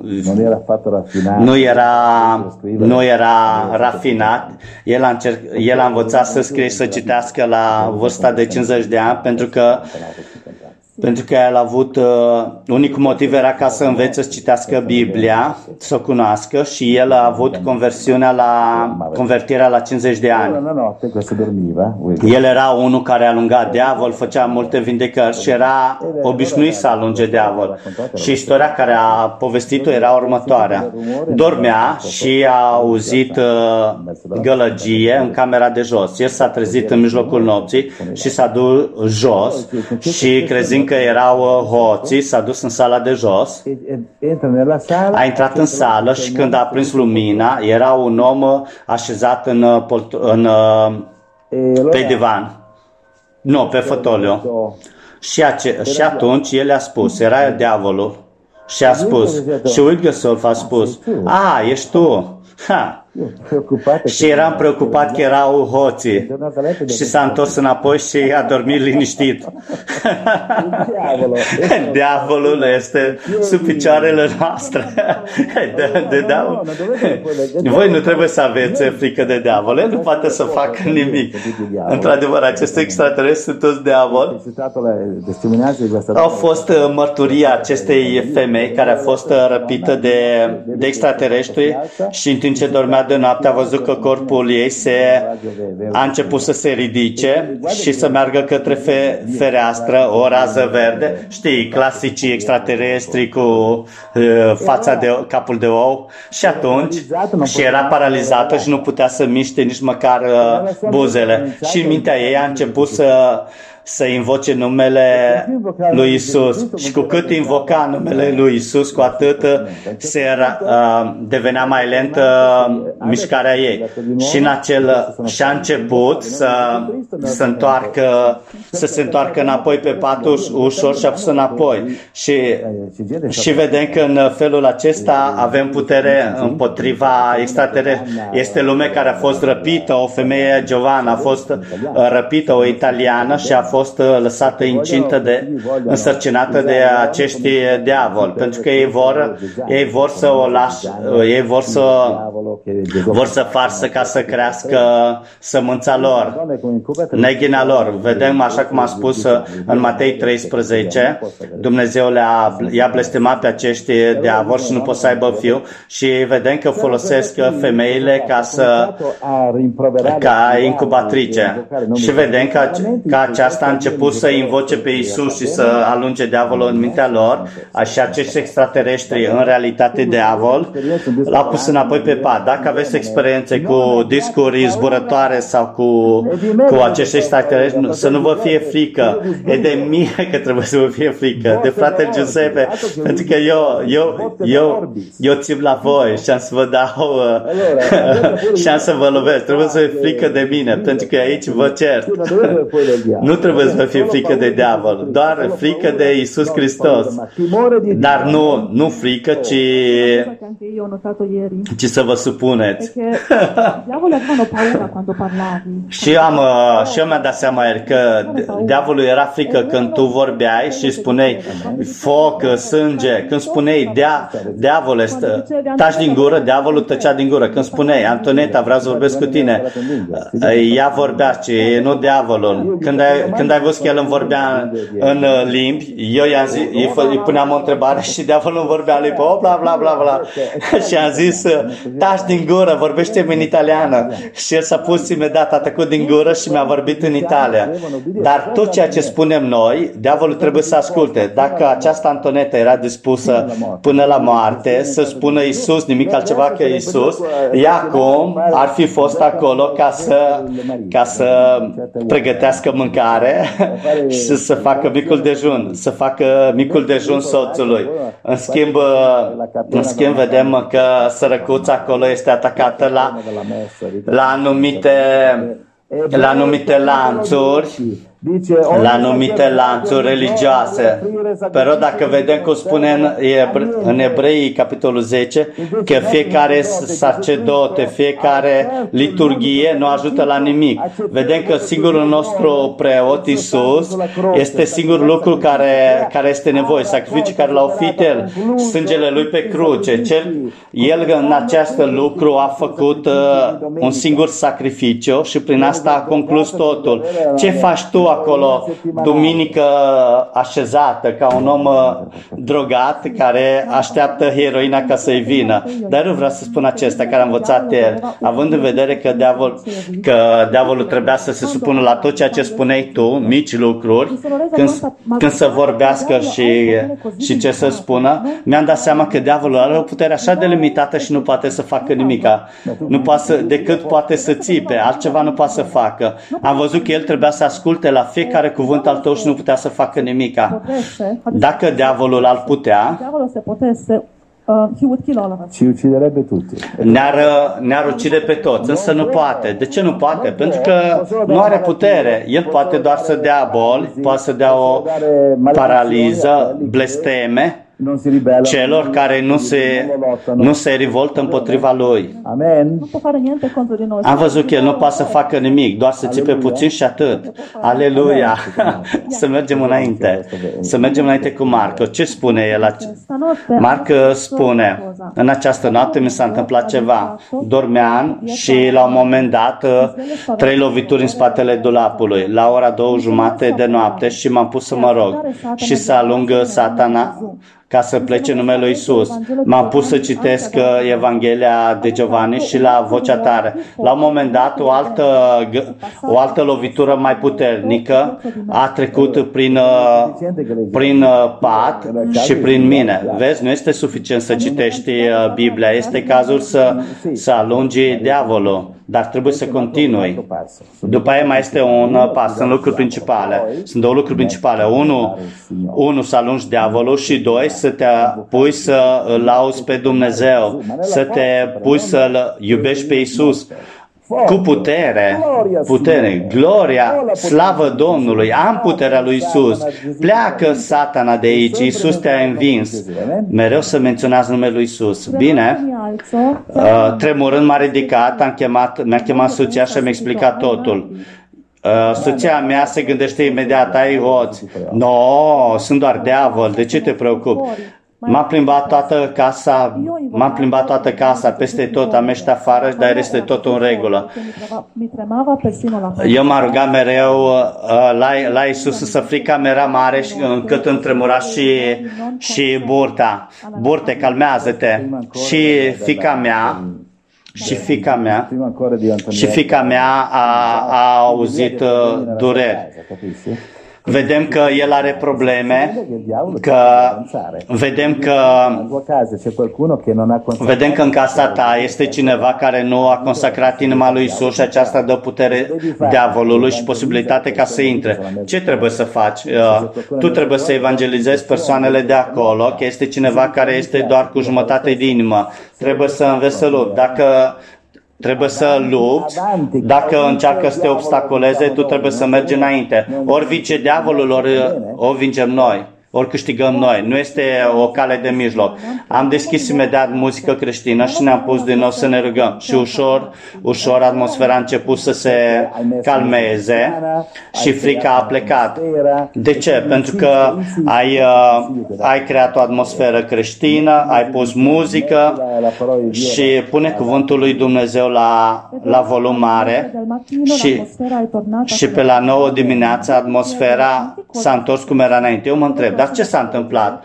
nu era, nu era rafinat. El a, încerc, el a învățat să scrie și să citească la vârsta de cincizeci de ani pentru că Pentru că el a avut, uh, unicul motiv era ca să învețe să citească Biblia, să o cunoască și el a avut conversiunea la, convertirea la cincizeci de ani. El era unul care alunga diavol, făcea multe vindecări și era obișnuit să alunge diavol. Și istoria care a povestit-o era următoarea. Dormea și a auzit uh, gălăgie în camera de jos. El s-a trezit în mijlocul nopții și s-a dus jos și crezând că erau hoții, s-a dus în sala de jos, a intrat în sală și când a aprins lumina, era un om așezat în, în, pe divan, nu, pe fotoliu. Și, ace- și atunci el a spus, era diavolul, și a spus, și Wigglesworth a spus, a, ești tu. Ha. Și eram preocupat că erau hoții. Și s-a întors înapoi și a dormit liniștit. Diavolul este sub picioarele noastre. De, de diavol. Voi nu trebuie să aveți frică de diavol. El nu poate să facă nimic. Într-adevăr, aceste extraterestri sunt toți diavoli. Au fost mărturia acestei femei care a fost răpită de, de extraterestri și în timp ce dormea de noapte a văzut că corpul ei se, a început să se ridice și să meargă către fe, fereastră, o rază verde. Știi, clasicii extraterestri cu uh, fața de capul de ou. Și atunci și era paralizată și nu putea să miște nici măcar uh, buzele. Și în mintea ei a început să să invoce numele lui Isus. Și cu cât invoca numele lui Isus, cu atât se uh, devenea mai lentă mișcarea ei. Și în acel și a început să să întoarcă, să se întoarcă înapoi pe pat ușor și a pus înapoi. Și și vedem că în felul acesta avem putere împotriva extraterestri. Este lume care a fost răpită, o femeie Giovanna a fost răpită, o italiană, și a fost fost lăsată incintă de, însărcinată de acești diavoli, pentru că ei vor, ei vor să o lași, ei vor să, vor să farsă ca să crească sămânța lor, neghina lor. Vedem, așa cum am spus în Matei treisprezece, Dumnezeu le-a, i-a blestemat pe acești diavoli și nu pot să aibă fiu, și vedem că folosesc femeile ca să ca incubatrice. Și vedem că, că aceasta a început să invoce pe Isus și să alunge diavolul în mintea lor, și acești extraterestri, în realitate diavol, l-au pus înapoi pe pat. Dacă aveți experiențe cu discuri zburătoare sau cu, cu acești extraterestri, să nu vă fie frică. E de mine că trebuie să vă fie frică, de fratele Giuseppe, pentru că eu, eu, eu, eu țin la voi și am să vă dau și am să vă lovesc. Trebuie să vă frică de mine, pentru că aici vă cert. Nu trebuie să vă fie frică de diavol, doar frică de Isus Hristos. Dar nu, nu frică, ci, ci să vă supuneți. Și eu, am, și eu mi-am dat seama ieri că diavolul era frică când tu vorbeai și spuneai foc, sânge. Când spuneai dia, diavole, taci din gură, diavolul tăcea din gură. Când spuneai Antoneta, vreau să vorbesc cu tine, ea vorbea, ci nu diavolul. Când ai, când ai văzut că el îmi vorbea în limbi, eu i-am zis, îi, îi puneam o întrebare și diavolul îmi vorbea în limbi, oh, bla bla bla bla și am zis, taci din gură, vorbește-mi în italiană. Și el s-a pus imediat, a tăcut din gură și mi-a vorbit în Italia. Dar tot ceea ce spunem noi, diavolul trebuie să asculte. Dacă această Antonetă era dispusă până la moarte să spună Isus, nimic altceva că Isus, ea acum ar fi fost acolo ca să, ca să pregătească mâncare și să facă micul dejun, să facă micul dejun soțului. În schimb, în schimb vedem că sărăcuța acolo este atacată la, la anumite la anumite lanțuri, la anumite lanțuri religioase. Però dacă vedem cum spune în, Ebre, în Ebrei, capitolul zece, că fiecare sacerdote, fiecare liturghie nu ajută la nimic. Vedem că singurul nostru preot, Isus, este singurul lucru care, care este nevoie. Sacrificiul care l-a oferit El, sângele Lui pe cruce. Cel, el în acest lucru a făcut uh, un singur sacrificiu și prin asta a conclus totul. Ce faci tu acolo, duminică, așezată ca un om drogat care așteaptă heroina ca să-i vină? Dar eu vreau să spun acesta care a învățat el, având în vedere că, diavol, că diavolul trebuia să se supună la tot ceea ce spuneai tu, mici lucruri, când, când să vorbească și, și ce să spună, mi-am dat seama că diavolul are o putere așa de limitată și nu poate să facă nimica. Nu poate să, decât poate să țipe, altceva nu poate să facă. Am văzut că el trebuia să asculte la fiecare cuvânt al tău și nu putea să facă nimica. Dacă diavolul ar putea, ci ucciderebbe tutti. Ne-ar, ne-ar ucide pe toți, însă nu poate. De ce nu poate? Pentru că nu are putere. El poate doar să dea boli, poate să dea o paraliză, blesteme, celor care nu se, nu se revoltă împotriva Lui. Amen. Nu può fare niente contro di noi. Am văzut că El nu poate să facă nimic, doar să țipe puțin și atât. Aleluia! Să mergem înainte. Să mergem înainte cu Marco. Ce spune el? Marco spune, în această noapte mi s-a întâmplat ceva. Dormeam și la un moment dat trei lovituri în spatele dulapului, la ora două jumate de noapte și m-am pus să mă rog și să alungă Satana ca să plece numele lui Isus. M-am pus să citesc Evanghelia de Giovanni și la vocea tare. La un moment dat, o altă, o altă lovitură mai puternică a trecut prin, prin pat și prin mine. Vezi, nu este suficient să citești Biblia, este cazul să, să alungi diavolul. Dar trebuie să continui. După aia mai este un pas. Sunt lucruri principale. Sunt două lucruri principale. Unu, unu să alungi diavolul și doi, să te pui să îl lauzi pe Dumnezeu. Să te pui să-L iubești pe Iisus. Cu putere, putere, gloria, slavă Domnului, am puterea lui Isus. Pleacă Satana de aici, Isus te-a învins. Mereu să menționați numele lui Isus. Bine, uh, tremurând m-a ridicat, am chemat, mi-a chemat soția și mi-a explicat totul. Uh, soția mea se gândește imediat, ai hoți. No, sunt doar diavol, de ce te preocupi? M-am plimbat toată casa, m-am plimbat toată casa, peste tot, am ieșit afară, dar este tot în regulă. Eu m-am rugat mereu uh, la, la Iisus, să frica mea era mare și încât îmi tremura și, și burta. Burte, calmează-te. Și fica mea, și fica mea, și fica mea a, a auzit uh, dureri. Vedem că el are probleme, că vedem că vedem că în casa ta este cineva care nu a consacrat inima lui Isus și aceasta dă putere diavolului și posibilitate ca să intre. Ce trebuie să faci? Tu trebuie să evangelizezi persoanele de acolo, că este cineva care este doar cu jumătate de inimă. Trebuie să înveți să lupți. Dacă Trebuie să lupți, dacă încearcă să te obstacoleze, tu trebuie să mergi înainte. Ori vinge diavolul, ori o vingem noi, ori câștigăm noi. Nu este o cale de mijloc. Am deschis imediat muzică creștină și ne-am pus din nou să ne rugăm. Și ușor, ușor atmosfera a început să se calmeze și frica a plecat. De ce? Pentru că ai, uh, ai creat o atmosferă creștină, ai pus muzică și pune cuvântul lui Dumnezeu la, la volum mare și, și pe la nouă dimineața atmosfera s-a întors cum era înainte. Eu mă întreb, dar ce s-a întâmplat?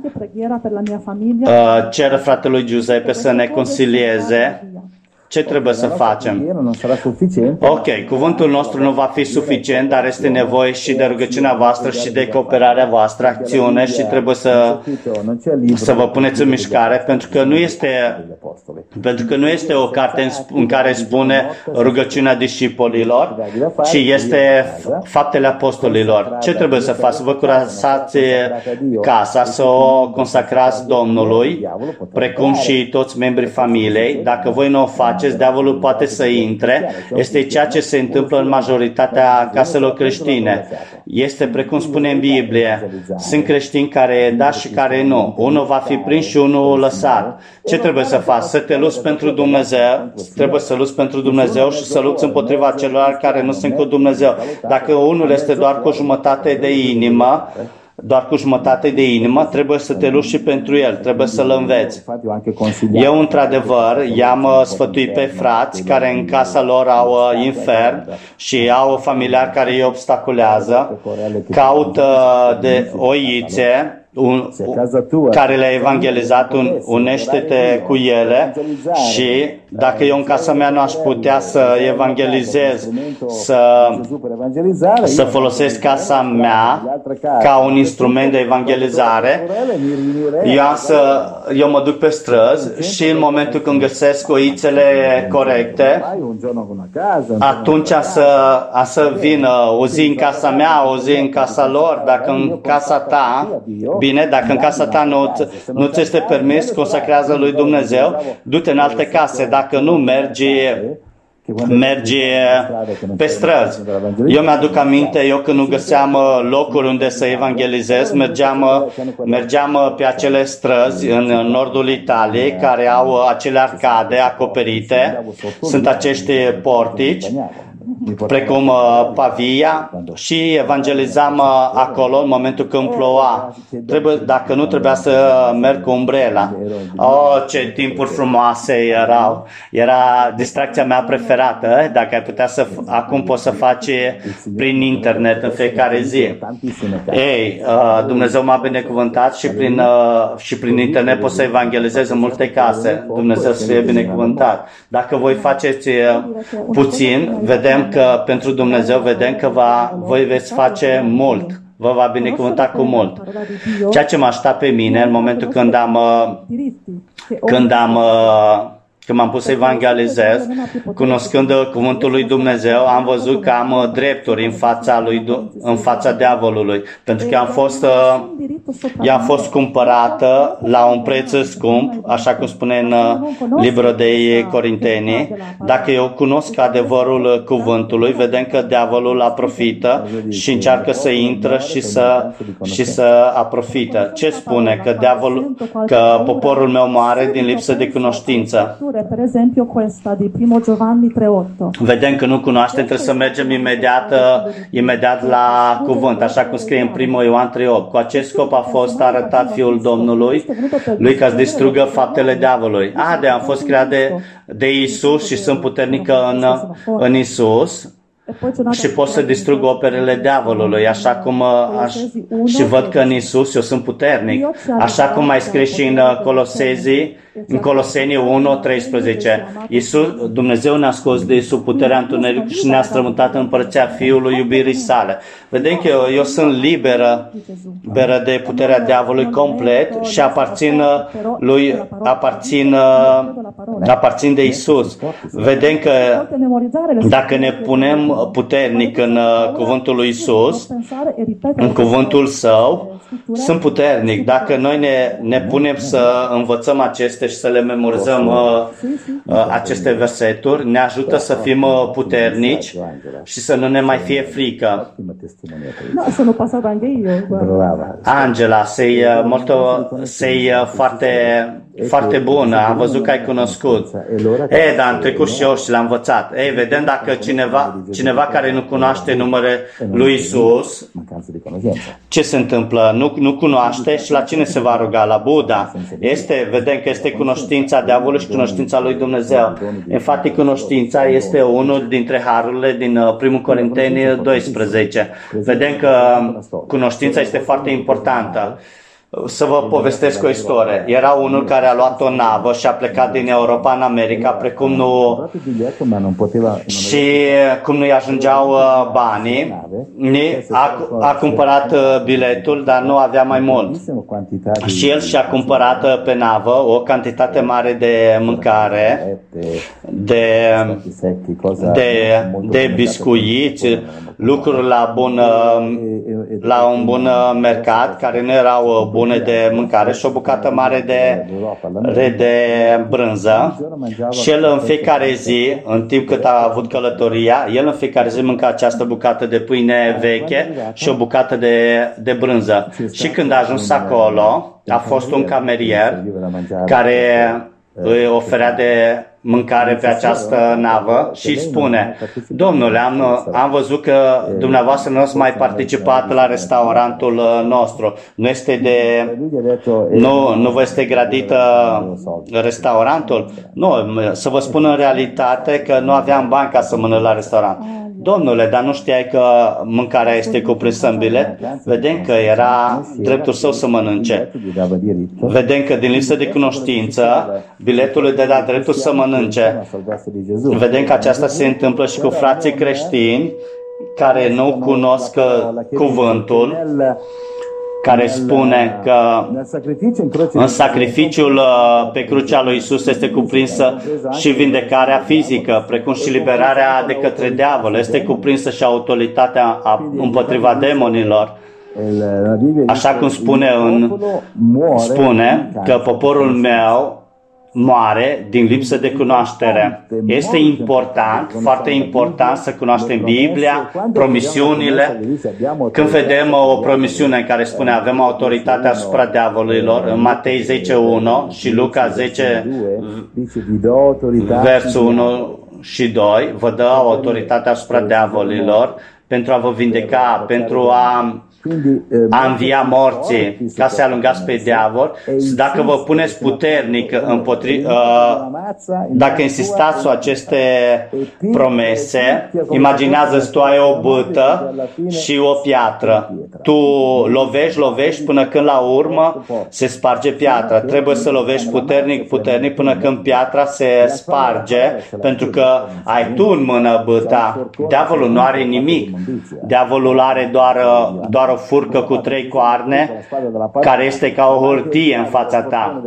Uh, cer fratelui Giuseppe să ne concilieze. Ce trebuie să facem? Ok, cuvântul nostru nu va fi suficient, dar este nevoie și de rugăciunea voastră și de cooperarea voastră, acțiune și trebuie să, să vă puneți în mișcare, pentru că nu este, pentru că nu este o carte în, în care spune rugăciunea discipolilor, ci este faptele apostolilor. Ce trebuie să faci? Să vă curasați casa, să o consacrați Domnului, precum și toți membrii familiei. Dacă voi nu o faceți, diavolul poate să intre. Este ceea ce se întâmplă în majoritatea caselor creștine. Este precum spune în Biblie. Sunt creștini care da și care nu. Unul va fi prins și unul lăsat. Ce trebuie să faci? Să te lupți pentru Dumnezeu. Trebuie să lupți pentru Dumnezeu și să lupți împotriva celor care nu sunt cu Dumnezeu. Dacă unul este doar cu jumătate de inimă, doar cu jumătate de inimă, trebuie să te lupți și pentru el, trebuie să-l înveți. Eu, într-adevăr, i-am sfătuit pe frați care în casa lor au infern și au familiari care îi obstaculează, caută de oițe, Un, care le-a evangelizat, un, unește-te cu ele și dacă eu în casa mea nu aș putea să evangelizez, să, să folosesc casa mea ca un instrument de evangelizare, eu, să, eu mă duc pe străzi și în momentul când găsesc oițele corecte, atunci să, a să vină o zi în casa mea, o zi în casa lor, dacă în casa ta. Bine, dacă în casa ta nu, nu ți este permis, consacrează lui Dumnezeu, du-te în alte case. Dacă nu, mergi, merge pe străzi. Eu mi-aduc aminte, eu când nu găseam locuri unde să evangelizez, mergeam, mergeam pe acele străzi în nordul Italiei care au acele arcade acoperite, sunt acești portici, precum uh, Pavia, și evangelizam uh, acolo în momentul când ploua. Trebuie, dacă nu, trebuia să merg cu umbrela. Oh, ce timpuri frumoase erau! Era distracția mea preferată. Dacă ai putea să, acum poți să faci prin internet în fiecare zi. Ei, uh, Dumnezeu m-a binecuvântat și prin, uh, și prin internet pot să evangelizez în multe case. Dumnezeu să fie binecuvântat. Dacă voi faceți uh, puțin, vedem că pentru Dumnezeu vedem că va, voi veți face mult, vă va binecuvânta cu mult. Ceea ce m-a așteptat pe mine în momentul când am când am când m-am pus să evangelizez, cunoscând cuvântul lui Dumnezeu, am văzut că am drepturi în fața lui, în fața diavolului, pentru că am fost ea a fost cumpărată la un preț scump, așa cum spune în librul de Corinteni. Dacă eu cunosc adevărul cuvântului, vedem că diavolul aprofită și încearcă să intră și să și să aprofită. Ce spune? Că diavolul, că poporul meu moare din lipsă de cunoștință. Per esempio questa di primo Giovanni tre otto. Vedem că nu cunoaștem, trebuie să mergem imediat, imediat la cuvânt, așa cum scrie în primul Ioan trei opt. Cu acest scop a fost arătat Fiul Domnului, lui ca să distrugă faptele diavolului. A, de am fost creat de, de Isus și sunt puternică în, în Isus. Și pot să distrug operele diavolului, așa cum aș, și văd că în Isus eu sunt puternic, așa cum mai scrie și în Colosezii, în Coloseni unu treisprezece. Isus, Dumnezeu ne-a scos de sub puterea întunericului și ne-a strămutat în împărăția Fiului iubirii sale. Vedem că eu, eu sunt liberă, liberă de puterea diavolului complet și aparțin lui, aparțin, aparțin de Isus. Vedem că dacă ne punem puternic în cuvântul lui Isus, în cuvântul Său, sunt puternic. Dacă noi ne, ne punem să învățăm aceste și să le memorizăm uh, uh, aceste verseturi, ne ajută să fim uh, puternici și să nu ne mai fie frică. Angela, sei, uh, molto, sei uh, foarte, foarte bună, am văzut că ai cunoscut. Ei, dar am trecut și eu și l-am învățat. Ei, vedem dacă cineva, cineva care nu cunoaște numele lui Isus, ce se întâmplă? Nu, nu cunoaște și la cine se va ruga? La Buddha. Este, vedem că este cunoștința diavolului și cunoștința lui Dumnezeu. Infatti, cunoștința este unul dintre harurile din primul Corinteni doisprezece. Vedem că cunoștința este foarte importantă. Să vă povestesc o istorie. Era unul care a luat o navă și a plecat din Europa în America, precum nu și cum nu-i ajungeau banii, a, a cumpărat biletul, dar nu avea mai mult. Și el și-a cumpărat pe navă o cantitate mare de mâncare, de, de, de biscuiți, lucruri la, bun, la un bun mercat, care nu erau bune de mâncare, și o bucată mare de, de brânză. Și el în fiecare zi, în timp cât a avut călătoria, el în fiecare zi mânca această bucată de pâine veche și o bucată de, de brânză. Și când a ajuns acolo, a fost un camerier care îi oferea de mâncare pe această navă și spune: Domnule, am, am văzut că dumneavoastră nu ați mai participat la restaurantul nostru. Nu este de nu, nu vă este gradită restaurantul? Nu, să vă spun în realitate că nu aveam bani ca să mănânc la restaurant. Domnule, dar nu știai că mâncarea este cuprinsă în bilet? Vedem că era dreptul său să mănânce. Vedem că din lipsă de cunoștință, biletul îi dădea dreptul să mănânce. Vedem că aceasta se întâmplă și cu frații creștini care nu cunosc cuvântul, care spune că în sacrificiul pe crucea lui Isus este cuprinsă și vindecarea fizică, precum și liberarea de către diavol. Este cuprinsă și autoritatea împotriva demonilor. Așa cum spune, în, spune că poporul meu moare din lipsă de cunoaștere. Este important, foarte important să cunoaștem Biblia, promisiunile. Când vedem o promisiune în care spune avem autoritate asupra diavolilor, în Matei zece unu și Luca zece, versul unu și doi, vă dă autoritatea asupra diavolilor pentru a vă vindeca, pentru a a învia morții, ca să alungați pe diavol. Dacă vă puneți puternic împotri, uh, dacă insistați cu aceste promese, imaginează-ți tu ai o bâtă și o piatră. Tu lovești, lovești până când la urmă se sparge piatra. Trebuie să lovești puternic, puternic până când piatra se sparge, pentru că ai tu în mână bâta. Diavolul nu are nimic. Diavolul are doar, doar o furcă cu trei coarne care este ca o hârtie în fața ta.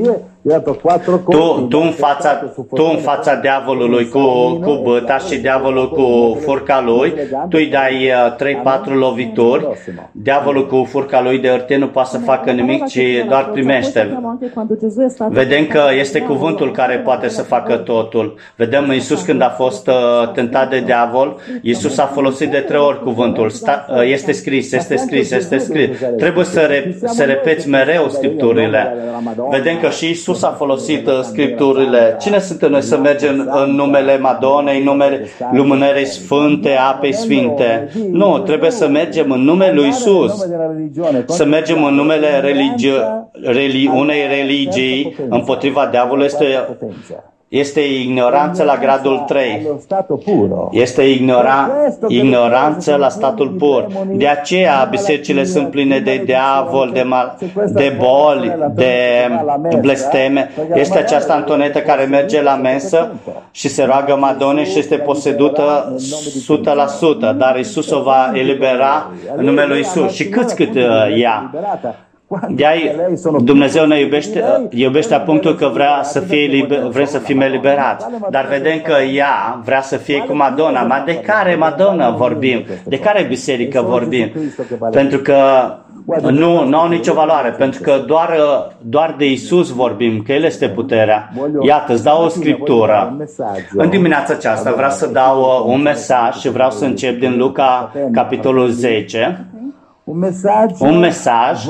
Tu, tu, în fața, tu în fața diavolului cu, cu băta și diavolul cu furca lui, tu îi dai trei patru lovituri. Diavolul cu furca lui de hârtie nu poate să facă nimic, ci doar primește. Vedem că este cuvântul care poate să facă totul. Vedem Iisus când a fost tentat de diavol, Iisus a folosit de trei ori cuvântul. Este scris, este scris, este scris. Trebuie să, re, să repeți mereu Scripturile. Vedem că și Iisus a folosit uh, Scripturile. Cine suntem noi să mergem în numele Madonei, în numele Lumânării Sfânte, Apei Sfinte? Nu, trebuie să mergem în numele lui Iisus. Să mergem în numele religi- reli- unei religii împotriva diavolului este... Este ignoranță la gradul trei. Este ignora, ignoranță la statul pur. De aceea bisericile sunt pline de diavol, de, mal, de boli, de blesteme. Este această Antonetă care merge la mesă și se roagă Madone și este posedută o sută la sută. Dar Iisus o va elibera în numele lui Iisus. Și cât cât ea? De-ai, Dumnezeu ne iubește, iubește la punctul că vrea să fie liber, vrea să fim eliberați. Dar vedem că ea vrea să fie cu Madonna. Ma de care Madonna vorbim? De care biserică vorbim? Pentru că nu, nu au nicio valoare, pentru că doar, doar de Isus vorbim, că El este puterea. Iată, îți dau o scriptură. În dimineața aceasta vreau să dau un mesaj și vreau să încep din Luca, capitolul zece. Un mesaj, un mesaj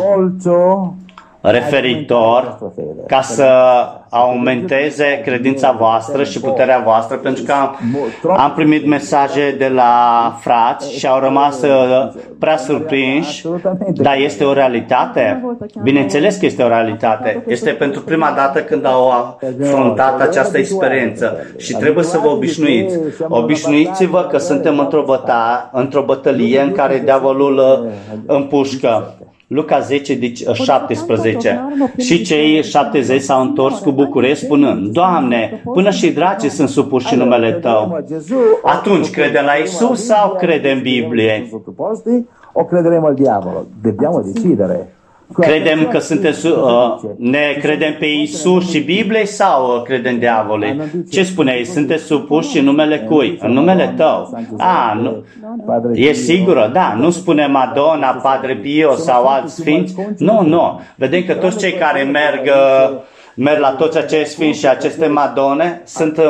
referitor ca să aumenteze credința voastră și puterea voastră, pentru că am, am primit mesaje de la frați și au rămas prea surprinși, dar este o realitate? Bineînțeles că este o realitate. Este pentru prima dată când au afrontat această experiență și trebuie să vă obișnuiți. Obișnuiți-vă că suntem într-o, băta, într-o bătălie în care diavolul împușcă. Luca zece, șaptesprezece. Și cei șaptezeci s-au întors cu bucurie spunând: Doamne, până și dracii sunt supuși în numele Tău. Atunci credem la Isus sau credem Biblie? O crederemo al diavolo? Dobbiamo decidere. Credem că suntem, uh, ne credem pe Isus și Biblie sau credem diavolului? Ce spuneai? Sunteți supuși în numele cui? În numele Tău. A, nu. E sigură? Da. Nu spune Madonna, Padre Pio sau alți sfinți? Nu, nu. Vedem că toți cei care merg... merg la toți acești sfinți și aceste Madone sunt,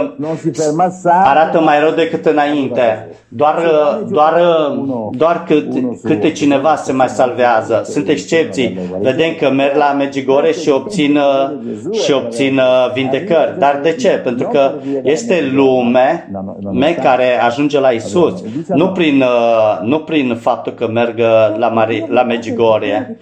arată mai rău decât înainte. Doar, doar, doar cât, câte cineva se mai salvează. Sunt excepții. Vedem că merg la Medjugorje și obțin, și obțin vindecări. Dar de ce? Pentru că este lume care ajunge la Isus. Nu prin, nu prin faptul că merg la, Mari, la Medjugorje.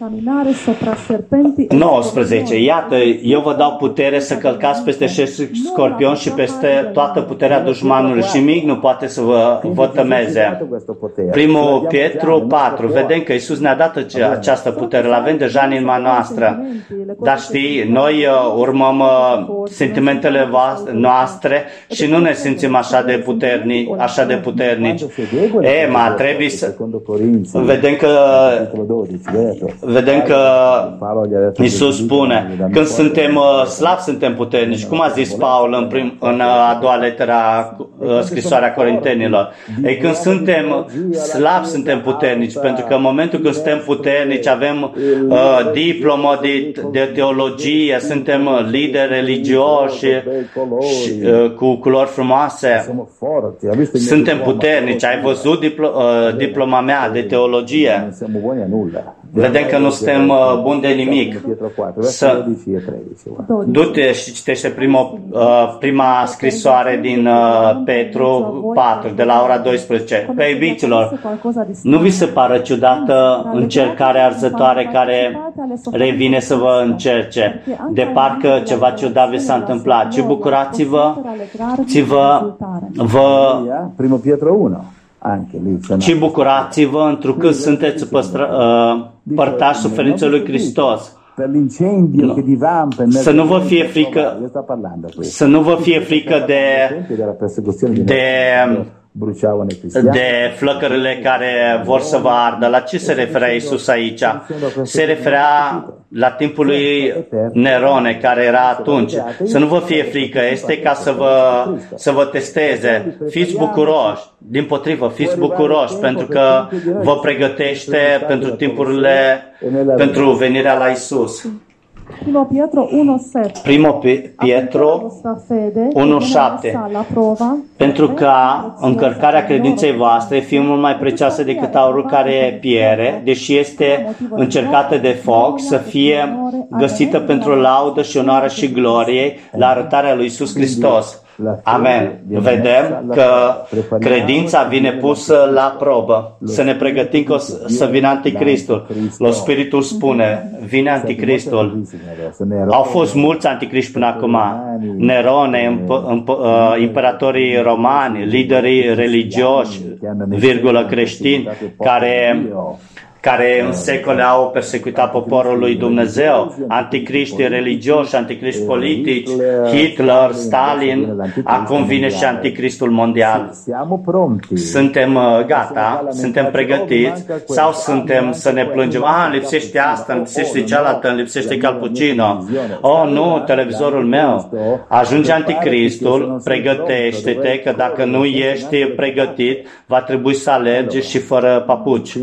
nouăsprezece. Iată, eu vă dau putere să călcați peste șerpi scorpioni și peste toată puterea dușmanului și nimic nu poate să vă, vă tămeze. Primul Pietru patru. Vedem că Iisus ne-a dat această putere, l-avem deja în inima noastră. Dar știi, noi urmăm sentimentele noastre și nu ne simțim așa de puternici, așa de puternici. E, ma, trebuie să... Vedem că vedem că Iisus spune, când suntem slabi suntem puternici, cum a zis Paul în, prim, în a doua letera, scrisoarea Corintenilor. Ei, când suntem slabi, suntem puternici, pentru că în momentul când suntem puternici, avem uh, diplomă de, de teologie, suntem lideri religioși și, uh, cu culori frumoase, suntem puternici. Ai văzut diplo, uh, diploma mea de teologie? Vedem că nu suntem uh, buni de nimic. Să du-te și citește prima, uh, prima scrisoare din uh, Petru patru, de la ora doisprezece. Pe iubiților, nu vi se pare ciudată încercarea arzătoare care revine să vă încerce, de parcă ceva ciudat vi s-a întâmplat, ci bucurați-vă, ți-vă, vă, Primo Pietro unu. ci bucurați-vă întrucât sunteți păstra, uh, părtași suferinței lui Hristos. Nu. Să nu vă fie frică, să nu vă fie frică de, de, de flăcările care vor să vă ardă. La ce se referea Iisus aici? Se referea la timpul lui Nerone, care era atunci. Să nu vă fie frică, este ca să vă, să vă testeze. Fiți bucuroși, dimpotrivă, fiți bucuroși, pentru că vă pregătește pentru timpurile, pentru venirea la Iisus. Primo Pietro unu sette. Primo Pietro unu șapte. Pentru ca încărcarea credinței voastre fie mult mai prețioasă decât aurul care piere, deși este încercată de foc, să fie găsită pentru laudă și onoare și glorie la arătarea lui Iisus Hristos. Amen. Vedem că credința vine pusă la probă. Să ne pregătim că să vină Anticristul. Lo Spiritul spune, vine Anticristul. Au fost mulți anticriști până acum. Nerone, imperatorii romani, liderii religioși, virgulă creștini, care care în secole au persecutat poporul lui Dumnezeu, anticriști religioși, anticriști politici, Hitler, Stalin, acum vine și anticristul mondial. Suntem gata, suntem pregătiți sau suntem să ne plângem, a, îmi lipsește asta, îmi lipsește cealaltă, îmi lipsește cappuccino, oh nu, televizorul meu. Ajunge anticristul, pregătește-te că dacă nu ești pregătit, va trebui să alergi și fără papuci.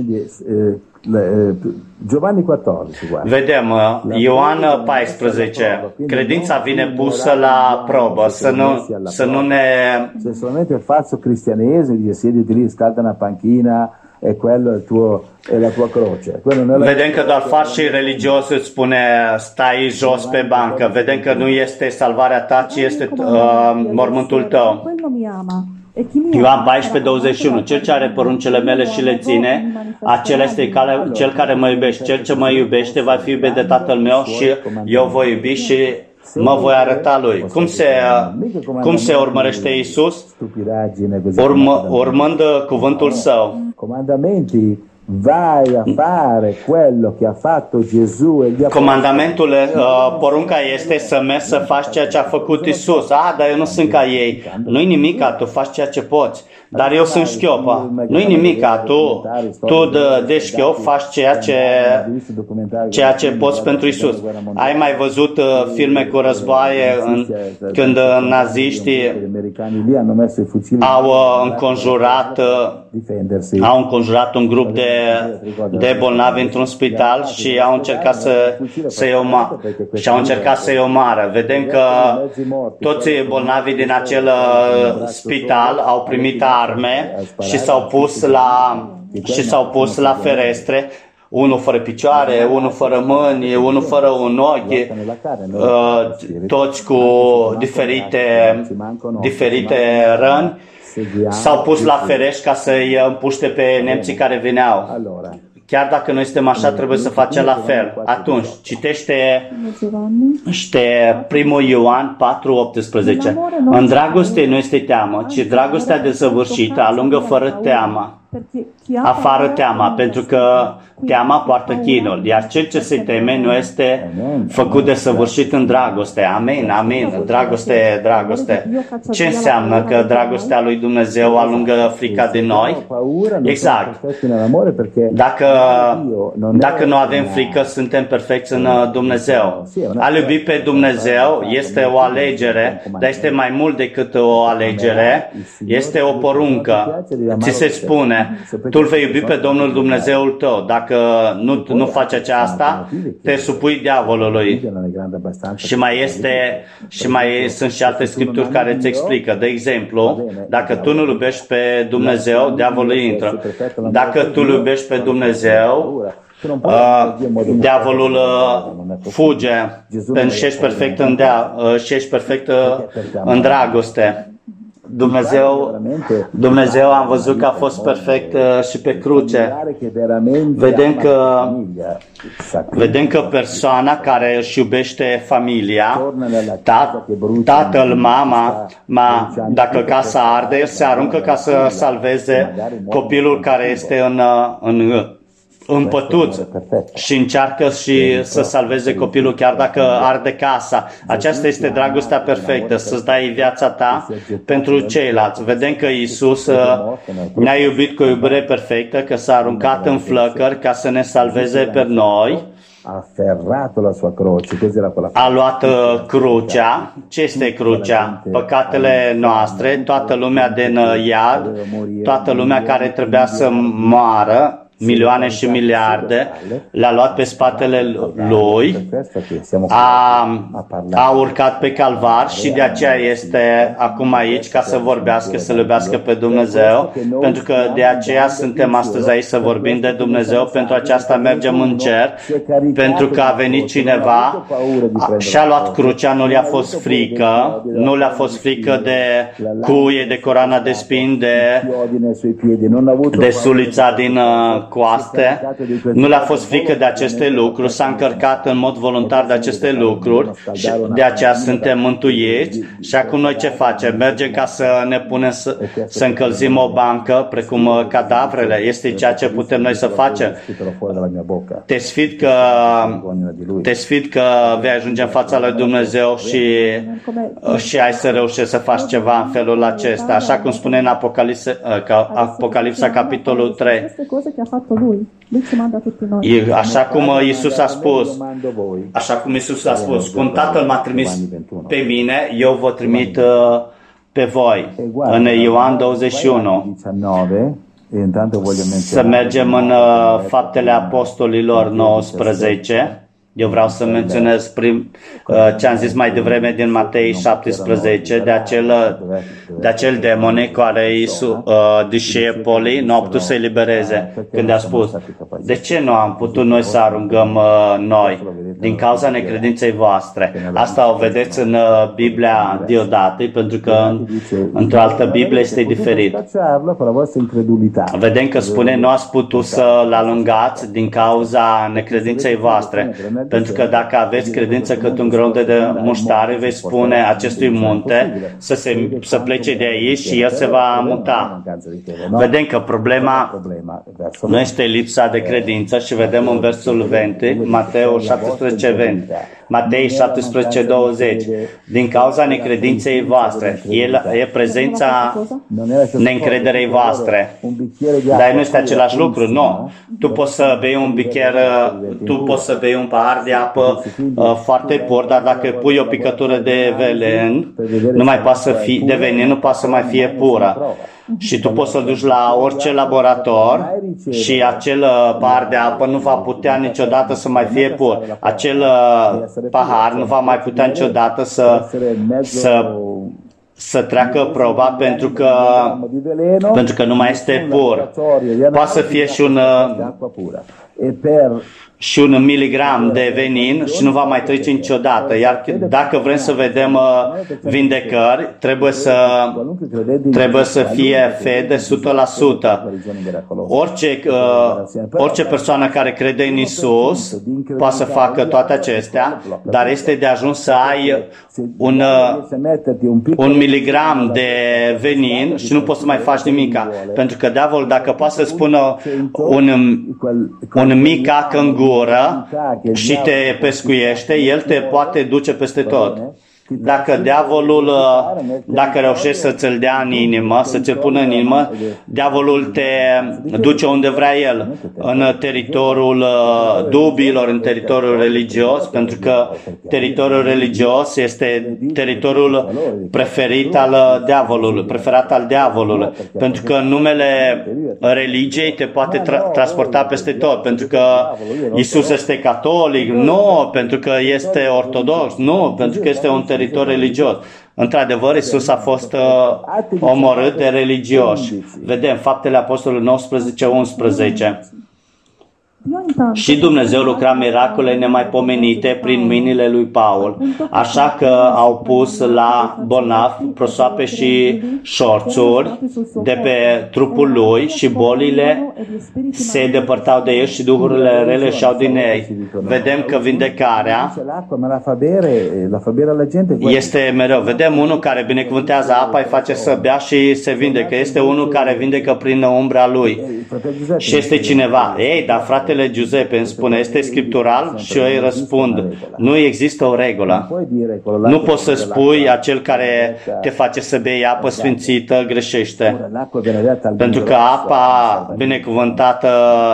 Giovanni quattordici, guarda. Vedem, Ioan paisprezece, credința vine pusă la probă, să nu, să nu ne... Se solamente il falso cristianesimo, di siediti lì, scalda una panchina, e quello è il tuo, è la tua croce. Vedem că doar falsii religios îți spune stai jos pe bancă. Vedem că nu este salvarea ta, ci este uh, mormântul tău. Ioan paisprezece douăzeci și unu. Cel ce are poruncile mele și le ține, acela este care, cel care mă iubește. Cel ce mă iubește va fi iubit de Tatăl meu și eu voi iubi și mă voi arăta lui. Cum se, cum se urmărește Iisus? Urmă, urmând cuvântul său. Vai a fare quello che ha fatto Gesù e gli Comandamentul, uh, porunca este să mergi să faci ceea ce a făcut Isus. Ah, dar eu nu sunt ca ei. Nu-i nimica, tu faci ceea ce poți. Dar eu sunt șchiopă. Nu-i nimica, tu, tu de, de șchiop faci ceea ce, ceea ce poți pentru Isus. Ai mai văzut uh, filme cu războaie în, când naziștii au uh, înconjurat uh, au înconjurat un grup de, de bolnavi într-un spital și au încercat să, să-i oma, și au încercat să-i omoară. Vedem că toți bolnavii din acel spital au primit arme și s-au pus la, și s-au pus la ferestre, unul fără picioare, unul fără mâini, unul fără un ochi, toți cu diferite, diferite răni. S-au pus la ferești ca să-i împuște pe nemții care veneau. Chiar dacă noi suntem așa, trebuie să facem la fel. Atunci, citește ște primul Ioan patru optsprezece. În dragoste nu este teamă, ci dragostea desăvârșită alungă fără teamă. afară teama, pentru că teama poartă chinul, iar cel ce se teme nu este făcut de săvârșit în dragoste. Amin, amin, dragoste, dragoste. Ce înseamnă că dragostea lui Dumnezeu alungă frica din noi? Exact. Dacă, dacă nu avem frică, suntem perfecți în Dumnezeu. A iubi pe Dumnezeu este o alegere, dar este mai mult decât o alegere, este o poruncă. Ți se spune, tu îl vei iubi pe Domnul Dumnezeul tău. Dacă nu, nu faci aceasta, te supui diavolului. Și mai este, și mai sunt și alte scripturi care îți explică. De exemplu, dacă tu nu iubești pe Dumnezeu, diavolul intră. Dacă tu îl iubești pe Dumnezeu, Uh, diavolul uh, fuge, pentru că ești perfect în, dea, uh, și ești perfect uh, în dragoste. Dumnezeu, Dumnezeu am văzut că a fost perfect uh, și pe cruce. Vedem că, vedem că persoana care își iubește familia, tat, tatăl, mama, ma, dacă casa arde, el se aruncă ca să salveze copilul care este în, în împătuț și încearcă și să salveze copilul chiar dacă arde casa. Aceasta este dragostea perfectă, să-ți dai viața ta pentru ceilalți. Vedem că Iisus ne-a iubit cu o iubire perfectă, că s-a aruncat în flăcări ca să ne salveze pe noi. A luat crucea. Ce este crucea? Păcatele noastre, toată lumea din iad, toată lumea care trebuia să moară, milioane și miliarde, le-a luat pe spatele lui, a, a urcat pe calvar și de aceea este acum aici ca să vorbească, să iubească pe Dumnezeu, pentru că de aceea suntem astăzi aici să vorbim de Dumnezeu, pentru aceasta mergem în cer, pentru că a venit cineva și a luat crucea, nu le-a fost frică, nu le-a fost frică de cuie, de coroana de spini, de, de sulița din coaste, nu le-a fost frică de aceste lucruri, s-a încărcat în mod voluntar de aceste lucruri și de aceea suntem mântuiți. Și acum noi ce facem? Mergem ca să ne punem să, să încălzim o bancă precum cadavrele. Este ceea ce putem noi să facem. Te sfid că, te sfid că vei ajunge în fața lui Dumnezeu și, și ai să reușești să faci ceva în felul acesta. Așa cum spune în Apocalipsa, Apocalipsa capitolul trei. Așa cum Iisus a spus, așa cum Iisus a spus, cum Tatăl m-a trimis pe mine, eu vă trimit pe voi. În Ioan douăzeci și unu. Să mergem în Faptele Apostolilor nouăsprezece. Eu vreau să menționez prim, ce am zis mai devreme din Matei șaptesprezece, de acel, de acel demone care Iisus, uh, discepolii nu au putut să-i libereze. Când a spus, de ce nu am putut noi să aruncăm uh, noi? Din cauza necredinței voastre. Asta o vedeți în uh, Biblia deodată, pentru că într-o altă Biblie este diferit. Vedem că spune, nu ați putut să-l alungați din cauza necredinței voastre. Pentru că dacă aveți credință cât un grăunte de muștare, veți spune acestui munte să, se, să plece de aici și el se va muta. Vedem că problema nu este lipsa de credință și vedem în versul douăzeci, Matei șaptesprezece douăzeci. Matei șaptesprezece douăzeci. Din cauza necredinței voastre, el e prezența neîncrederei voastre. Dar nu este același lucru, nu. Tu poți să bei un bicher, tu poți să bei un pahar de apă uh, foarte pur, dar dacă pui o picătură de velen, nu mai poate să fie, de venin, nu poate să mai fie pură. Și tu poți să duci la orice laborator și acel uh, pahar de apă nu va putea niciodată să mai fie pur. Acel uh, pahar nu va mai putea niciodată să, să să treacă proba pentru că, pentru că nu mai este pur. Poate să fie și un, e per și un miligram de venin și nu va mai trece niciodată. Iar dacă vrem să vedem vindecări, trebuie să, trebuie să fie fede o sută la sută. Orice, orice persoană care crede în Isus poate să facă toate acestea, dar este de ajuns să ai un, un miligram de venin și nu poți să mai faci nimica. Pentru că diavolul, dacă poate să spună un, un mic ac în gură și te pescuiește, el te poate duce peste tot. Dacă diavolul, dacă reușești să ți-l dea în inimă, să ți-l pună în inimă, diavolul te duce unde vrea el, în teritoriul dubiilor, în teritoriul religios, pentru că teritoriul religios este teritoriul preferit al diavolului, preferat al diavolului, pentru că numele religiei te poate tra- transporta peste tot, pentru că Isus este catolic, nu, pentru că este ortodox, nu, pentru că este un teritoriu religios. Într-adevăr, Isus a fost uh, omorât de religioși. Vedem Faptele Apostolului nouăsprezece unsprezece. Și Dumnezeu lucra miracole nemaipomenite prin mâinile lui Paul, așa că au pus la bolnav prosoape și șorțuri de pe trupul lui și bolile se depărtau de ei și duhurile rele și-au din ei. Vedem că vindecarea este mereu. Vedem unul care binecuvântează apa, îi face să bea și se vindecă. Este unul care vindecă prin umbra lui. Și este cineva. Ei, dar frate Giuseppe îmi spune, este scriptural? Și eu îi răspund, nu există o regulă. Nu poți să spui acel care te face să bei apă sfințită greșește. Pentru că apa binecuvântată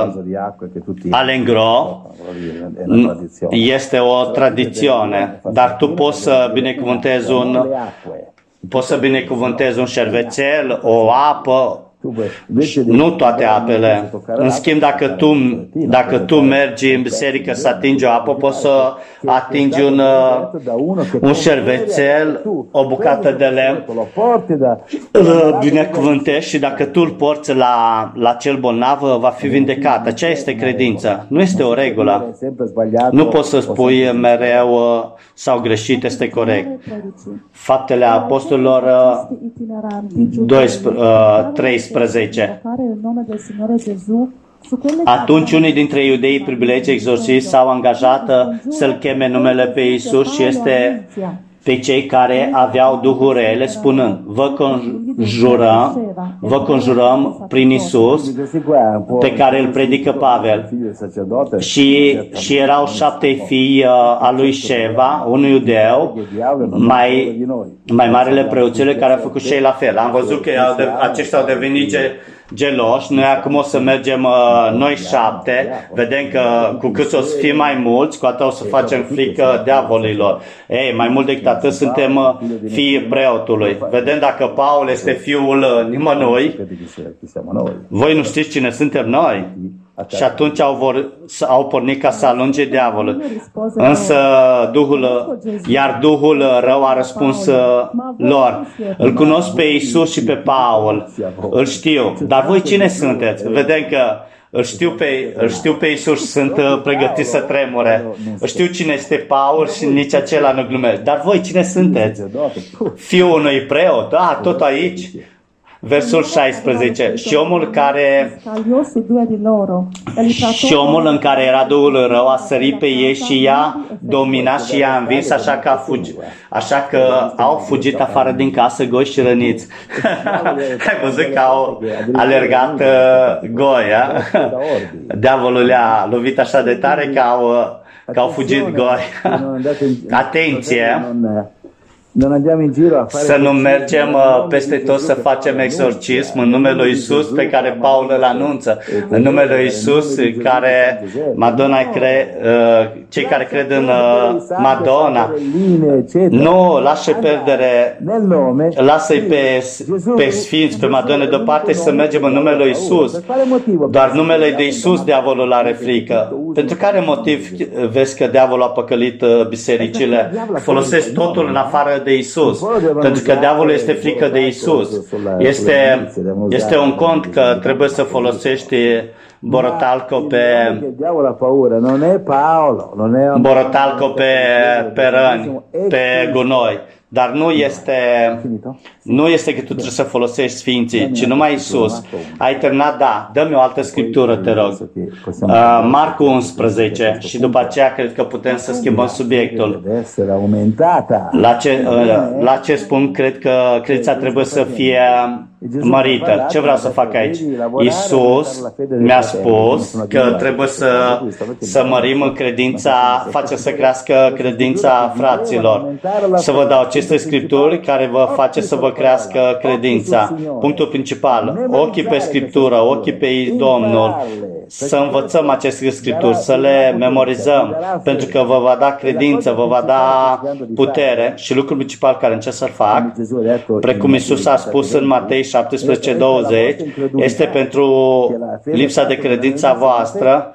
Alengro este o tradițiune, dar tu poți să binecuvântezi un, poți să binecuvântezi un șervețel, o apă, nu toate apele. În schimb, dacă tu, dacă tu mergi în biserică să atingi o apă, poți să atingi un, un șervețel, o bucată de lemn, îl binecuvântești și dacă tu îl porți la, la cel bolnav, va fi vindecat. Aceea este credința. Nu este o regulă. Nu poți să spui mereu sau greșit, este corect. Faptele Apostolilor treisprezece. Atunci unii dintre iudeii privilegiați exorciști s-au angajat să-l cheme numele pe Iisus și este pe cei care aveau duhuri rele, spunând, vă conjurăm, vă conjurăm prin Iisus, pe care îl predică Pavel. Și, și erau șapte fii uh, a lui Șeva, un iudeu, mai, mai marele preoțile, care a făcut și ei la fel. Am văzut că aceștia au devenit geloși. Noi acum o să mergem uh, noi șapte, vedem că cu cât o să fie mai mulți, cu atât o să facem frică diavolilor. Ei, mai mult decât atât suntem uh, fiii preotului. Vedem dacă Paul este fiul uh, nimănui. Voi nu știți cine suntem noi? Și atunci au, vor, au pornit ca să alunge diavolul. Însă Duhul, iar Duhul rău a răspuns lor. Îl cunosc pe Iisus și pe Paul. Îl știu. Dar voi cine sunteți? Vedem că îl știu pe, îl știu pe Iisus și sunt pregătiți să tremure. Știu cine este Paul și nici acela nu glumește. Dar voi cine sunteți? Fiul unui preot? Da, tot aici. Versul șaisprezece. Și omul care și omul în care era Duhul rău a sărit pe ei și i-a dominat și i-a învins, așa că, a fugit, așa că au fugit afară din casă goi și răniți. Ai văzut că au alergat uh, goi, diavolul le-a lovit așa de tare că au, că au fugit goi. Atenție! Să nu mergem peste tot să facem exorcism în numele lui Iisus pe care Paul îl anunță, în numele lui Iisus care Madonna cre, cei care cred în Madonna. Nu, lasă pierdere, lasă-i pe, pe Sfinți, pe Madonna deoparte și să mergem în numele lui Iisus. Doar numele de Iisus diavolul are frică. Pentru care motiv vezi că diavolul a păcălit bisericile? Folosesc totul în afară frică de Isus, pentru că diavolul este frică de Isus. Este, este un cont că trebuie să folosești borotalco pe borotalco pe, pe răni, pe gunoi. Dar nu este, nu este că tu trebuie să folosești Sfinții, ci numai Isus. Ai terminat? Da. Dă-mi o altă scriptură, te rog. Uh, Marcu unsprezece și după aceea cred că putem să schimbăm subiectul. La ce, uh, la ce spun, cred că credința trebuie să fie mărită. Ce vreau să fac aici? Isus mi-a spus că trebuie să, să mărim în credința, face să crească credința fraților. Să vă dau aceste scripturi care vă face să vă crească credința. Punctul principal, ochii pe scriptură, ochii pe Domnul, să învățăm aceste scripturi, să le memorizăm, pentru că vă va da credință, vă va da putere și lucrul principal care încerc să-l fac, precum Iisus a spus în Matei șaptesprezece douăzeci, este pentru lipsa de credință a voastră.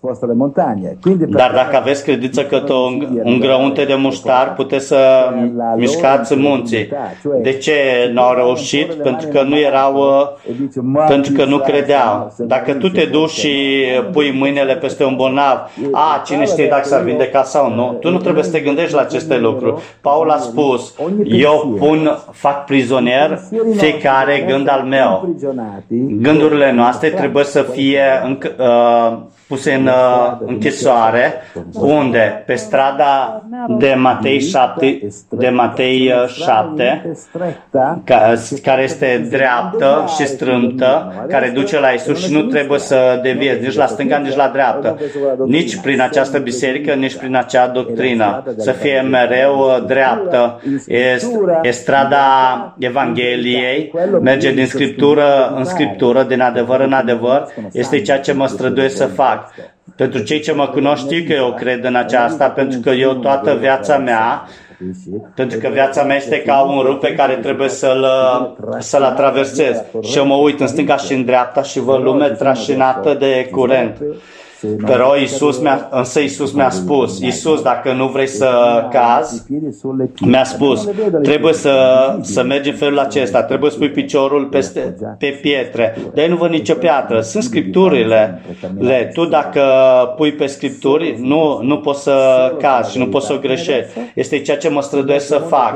Dar dacă aveți credință către un grăunte de muștar, puteți să mișcați munții. De ce nu au reușit? Pentru că nu erau, pentru că nu credeau. Dacă tu te duci și pui mâinile peste un bolnav, a, cine știe dacă s-ar vindeca sau nu, tu nu trebuie să te gândești la aceste lucruri. Paul a spus, eu pun, fac prizonier fiecare gând al meu. Gândurile noastre trebuie să fie înc- uh, puse în uh, închisoare. Unde? Pe strada de Matei șapte, de Matei șapte, ca, care este dreaptă și strâmtă, care duce la Isus și nu trebuie să deviezi nici la stânga, nici la dreapta. Nici prin această biserică, nici prin acea doctrină. Să fie mereu dreaptă. E strada Evangheliei, merge din Scriptură în Scriptură, din adevăr în adevăr. Este ceea ce mă străduiesc să fac. Pentru cei ce mă cunosc știu că eu cred în aceasta, pentru că eu toată viața mea, pentru că viața mea este ca un râu pe care trebuie să-l, să-l atraversez. Și eu mă uit în stânga și în dreapta și văd lume trașinată de curent. Pero Iisus mi-a, însă Iisus mi-a spus, Iisus, dacă nu vrei să cazi, mi-a spus, trebuie să, să mergi în felul acesta, trebuie să pui piciorul peste, pe pietre. Dar eu nu văd nicio piatră, sunt scripturile. Le. Tu dacă pui pe scripturi, nu, nu poți să cazi și nu poți să o greșești. Este ceea ce mă străduiesc să fac.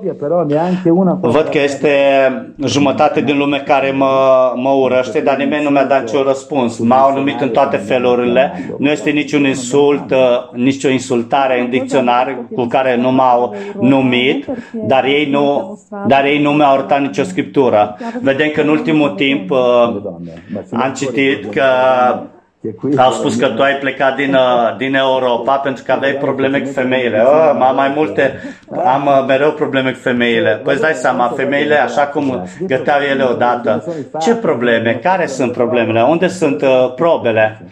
Văd că este jumătate din lume care mă, mă urăște, dar nimeni nu mi-a dat niciun răspuns. M-au numit în toate felurile. Nu este niciun insult, nicio insultare în dicționar cu care nu m-au numit, dar ei nu, dar ei nu mi-au arătat nicio scriptură. Vedem că în ultimul timp am citit că au spus că tu ai plecat din, din Europa pentru că aveai probleme cu femeile. Oh, am mai multe, am mereu probleme cu femeile. Păi îți dai seama, femeile, așa cum găteau ele odată. Ce probleme? Care sunt problemele? Unde sunt uh, probele?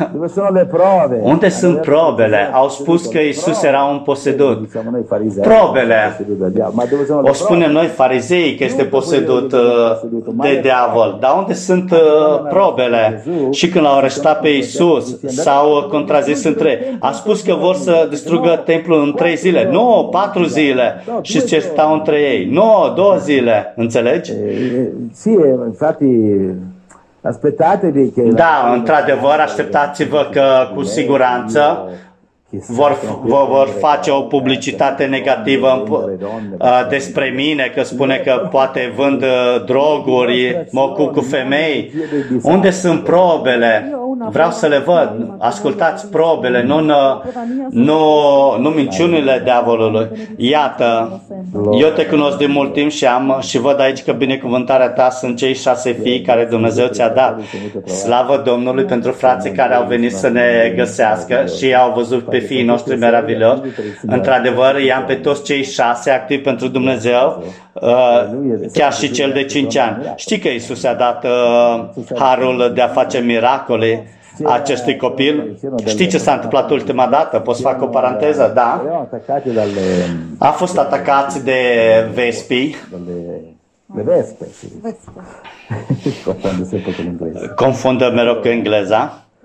Unde sunt probele? Au spus că Iisus era un posedut. Probele. O spunem noi, farizei, că este posedut uh, de diavol. Dar unde sunt uh, probele? Și când l-au arestat pe Iisus, s-au contrazis între. A spus că vor să distrugă templul în trei zile. Nu, patru zile. Și se certau între ei. Nu, două zile. Înțelegi? Sì, infatti aspettatevi che da, într-adevăr, așteptați-vă că cu siguranță vor, vor, vor face o publicitate negativă uh, despre mine, că spune că poate vând uh, droguri, mă ocup cu femei. Unde sunt probele? Vreau să le văd. Ascultați probele, nu, nu, nu minciunile diavolului. Iată, eu te cunosc de mult timp și am și văd aici că binecuvântarea ta sunt cei șase fii care Dumnezeu ți-a dat. Slavă Domnului pentru frații care au venit să ne găsească și au văzut pe fiii noștri meravilos. Într-adevăr, i-am pe toți cei șase activi pentru Dumnezeu, chiar și cel de cinci ani. Știi că Iisus a dat harul de a face miracole acestui copil? Știi ce s-a întâmplat ultima dată? Poți să fac o paranteză? Da? A fost atacați de vespi. Le vespe, sì. Confondă sempre con l'inglese. Confundă mereu cu engleza.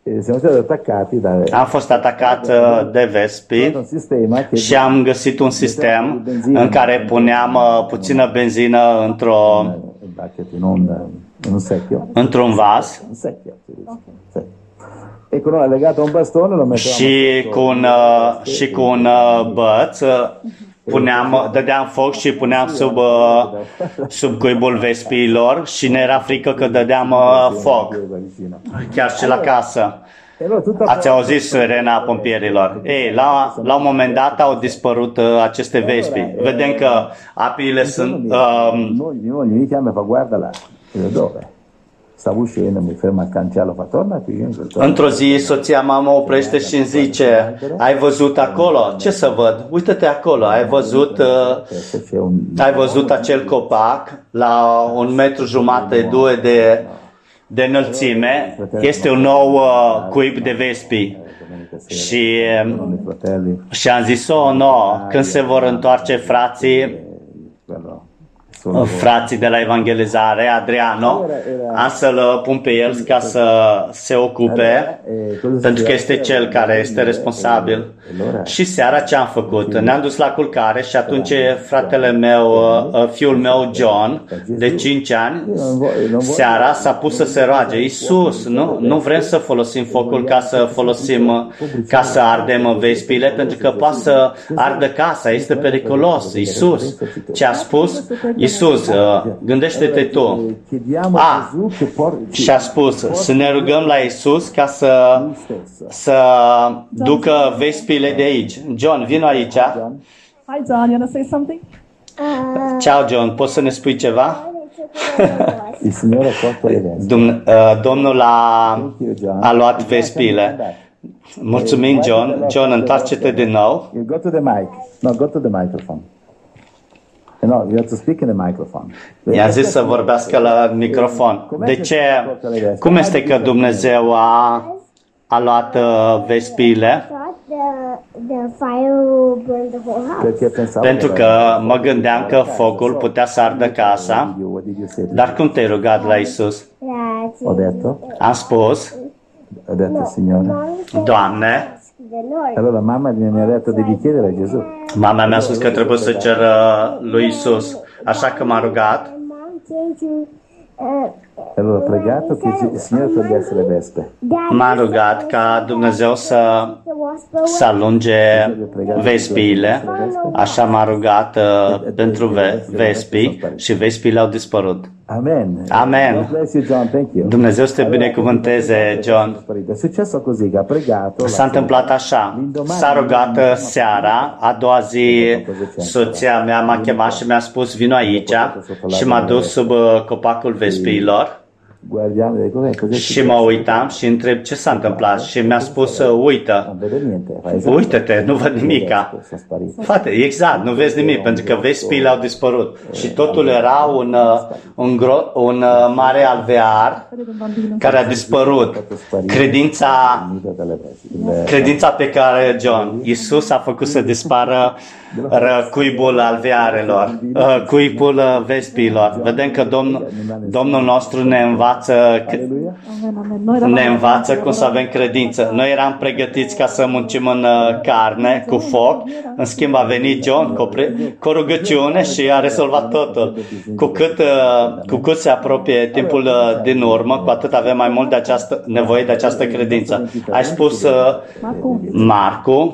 siamo stati attaccati da Am fost atacat uh, de vespi un sistema che și am găsit un sistem în care puneam uh, puțină benzină într-o, bucket in un, in un secchio, într-un vas un secchio, si dice. Sì. E con una legata a un bastone lo mettevamo și cu un, uh, și cu un uh, băț uh, puneam, dădeam foc și puneam sub, uh, sub cuibul vespiilor și ne era frică că dădeam uh, foc, chiar și la casă. E allora tutta Ați auzit sirena pompierilor? Ei, la, la un moment dat au dispărut uh, aceste vespi. Vedem că apiile sunt... Uh, mia moglie mi chiama e fa guarda là. Io dove? Stavo uscendo, mi ferma al cancello, fa torna qui. Io dico, într-o zi soția mă oprește și îmi zice: ai văzut acolo? Ce să văd? Uită-te acolo, ai văzut, uh, c'è un ai văzut acel copac la un metru jumate, doi de, de înălțime? Este un nou uh, cuib de vespi. Și, con i fratelli, și am zis: oh, no, când se vor întoarce frații, quello frații de la evangelizare, Adriano, am să-l pun pe el ca să se ocupe, pentru că este cel care este responsabil. Și seara ce am făcut? Ne-am dus la culcare și atunci fratele meu, fiul meu John, de cinci ani, seara s-a pus să se roage: Iisus, nu, nu vrem să folosim focul ca să folosim, ca să ardem vespile, pentru că poate să ardă casa, este periculos. Iisus, ce a spus? Iisus, uh, gândește-te tu. chiediamo Ah. a Gesù che por- Și a spus să ne rugăm la Iisus ca să, să ducă vespile de aici. John, vino aici. Hi, John. You want to say something? Ciao, John, poți să ne spui ceva? il Signore ha tolto le vesti. Dom- uh, Domnul a, a luat vespile. Mulțumim, John. John, întoarce-te din nou. You go to the mic. No, go to the microphone. No, you have to speak in the microphone. I-a zis să vorbească la microfon. De ce? Cum este că Dumnezeu a, a luat uh, vespile? The, the fire will burn the whole house. Perché pensavo Pentru che- că mă gândeam că focul putea să ardă casa. What did you say? Dar cum te-ai rugat la Iisus? That Ho detto? Am spus: Ho detto il Signore. Doamne, the Lord. Allora mamma mi ha detto devi chiedere a Gesù. mama mi-a spus că trebuie să cer uh, lui Iisus. Așa că m-a rugat. My mom came to uh, Allora ho pregato che il Signore togliesse le vespe. M-a rugat ca Dumnezeu să, să alunge vespiile. Așa m-a rugat uh, pentru ve- vespi și vespiile au dispărut. Amen. Amen. God bless you, John. Thank you. Dumnezeu să te binecuvânteze, John. È successo così che ha pregato. S-a întâmplat așa. S-a rugat uh, seara, a doua zi soția mea m-a chemat și mi-a spus: vino aici, și m-a dus sub uh, copacul vespiilor. Guardiamo, dico, "Eh, cos'è Și successo?" mă uitam și întreb ce s-a întâmplat și mi-a spus: uită, Non vedo niente. Fa esatto. uită-te, nu văd nimica. Sono sparito. Frate, exact, nu vezi nimic, pentru că vespiile au dispărut. Și totul era un, uh, un, gro- un uh, mare alvear care a dispărut. Credința, Finito dalle vespe. Il- credința pe care John, Iisus a făcut să dispară ră- cuibul alvearelor, uh, cuibul uh, vespiilor. Vedem că Domn, Domnul nostru ne învață că- Alleluia. Amen, amen. Noi eravamo- ne învață cum să avem credință. Noi eram pregătiți ca să muncim în uh, carne, cu foc. În schimb a venit John cu, o pre- cu o rugăciune și a rezolvat totul. Cu cât, uh, cu cât se apropie timpul uh, din urmă, cu atât avem mai mult de această, nevoie de această credință. Ai spus uh, Marcu Marcu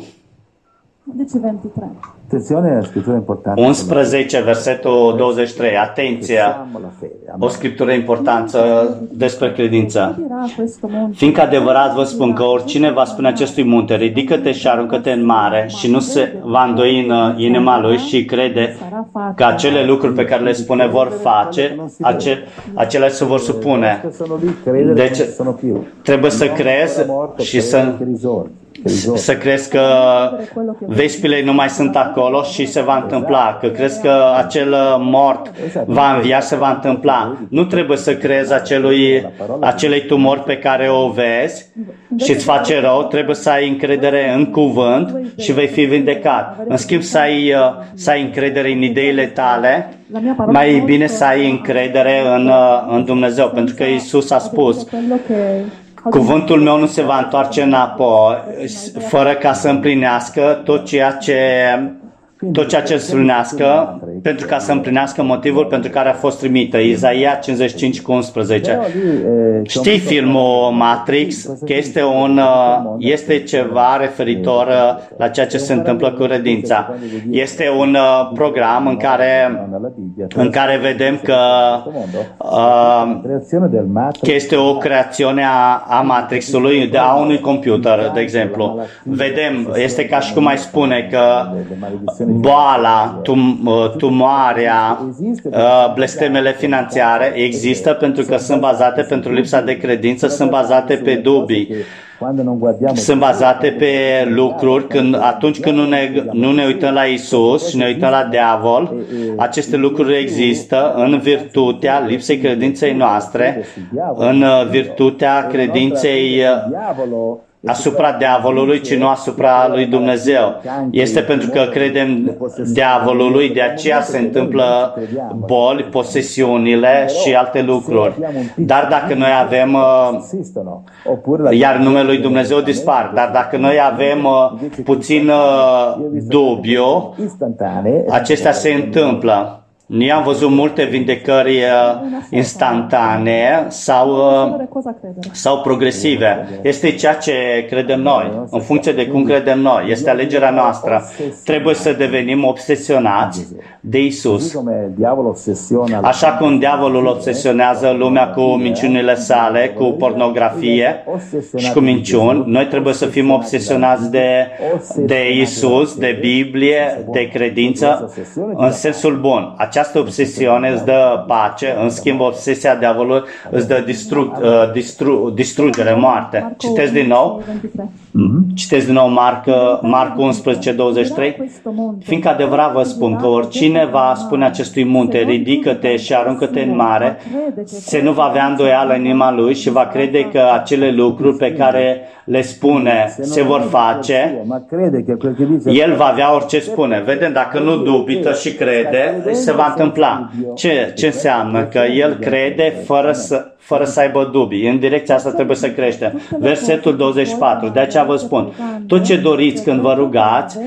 undici ventitré. Attenzione, la scrittura è importante. unsprezece, versetul douăzeci și trei. Atenție! Siamo la fede. O scriptură importantă despre credință. Dirà questo monte. Fiindcă adevărat vă spun că oricine va spune acestui munte, ridică-te și aruncă-te în mare și nu se va îndoi în uh, inima lui și crede că acele lucruri pe care le spune vor face, ace, acele se vor supune. Che sono lì, credere Deci, che non ci sono più. Trebuie să crezi La morte, și să, credere che risorge, che risorge. să crezi că vespile nu mai sunt acolo și se va întâmpla, că crezi că acel uh, mort va învia, se va întâmpla. Nu trebuie să crezi acelui, acelei tumori pe care o vezi și îți face rău, trebuie să ai încredere în cuvânt și vei fi vindecat. În schimb, să ai, uh, să ai încredere în ideile tale, mai e bine să ai încredere în, uh, în Dumnezeu, pentru că Iisus a spus: Quello che Cuvântul meu nu se va întoarce înapoi fără ca să împlinească tot ceea ce tot ceea ce să împlinească, pentru ca să împlinească motivul pentru care a fost trimită. Isaia cincizeci și cinci cu unsprezece. Știi filmul Matrix? Că este, un, este ceva referitor la ceea ce se întâmplă cu credința. Este un program în care, în care vedem că, uh, că este o creațiune a, a Matrixului, de a unui computer, de exemplu. Vedem, este ca și cum mai spune că boala, tum, tumoarea, blestemele financiare există pentru că sunt bazate pentru lipsa de credință, sunt bazate pe dubii, sunt bazate pe lucruri. Când, atunci când nu ne, nu ne uităm la Isus și ne uităm la diavol, aceste lucruri există în virtutea lipsei credinței noastre, în virtutea credinței asupra diavolului, ci nu asupra lui Dumnezeu. Este pentru că credem diavolului, de aceea se întâmplă boli, posesiunile și alte lucruri. Dar dacă noi avem, iar numele lui Dumnezeu dispar, dar dacă noi avem puțin dubiu, acestea se întâmplă. Noi am văzut multe vindecări instantane sau, sau progresive. Este ceea ce credem noi, în funcție de cum credem noi. Este alegerea noastră. Trebuie să devenim obsesionați de Isus. Așa cum diavolul obsesionează lumea cu minciunile sale, cu pornografie și cu minciuni, noi trebuie să fim obsesionați de, de Isus, de Biblie, de credință, în sensul bun. Această obsesiune îți dă pace, în schimb obsesia diavolului îți dă distru, uh, distru, distrugere, moarte. Citesc din nou. Citesc din nou Marc, Marc unsprezece douăzeci și trei. Fiindcă adevărat vă spun că oricine va spune acestui munte, ridică-te și aruncă-te în mare, se nu va avea îndoială în inima lui și va crede că acele lucruri pe care le spune se vor face, el va avea orice spune. Vedem, dacă nu dubită și crede, se va întâmpla. Ce, ce înseamnă? Că el crede fără să, fără să aibă dubii. În direcția asta trebuie să creștem. Versetul douăzeci și patru. De aceea vă spun, tot ce doriți când vă rugați,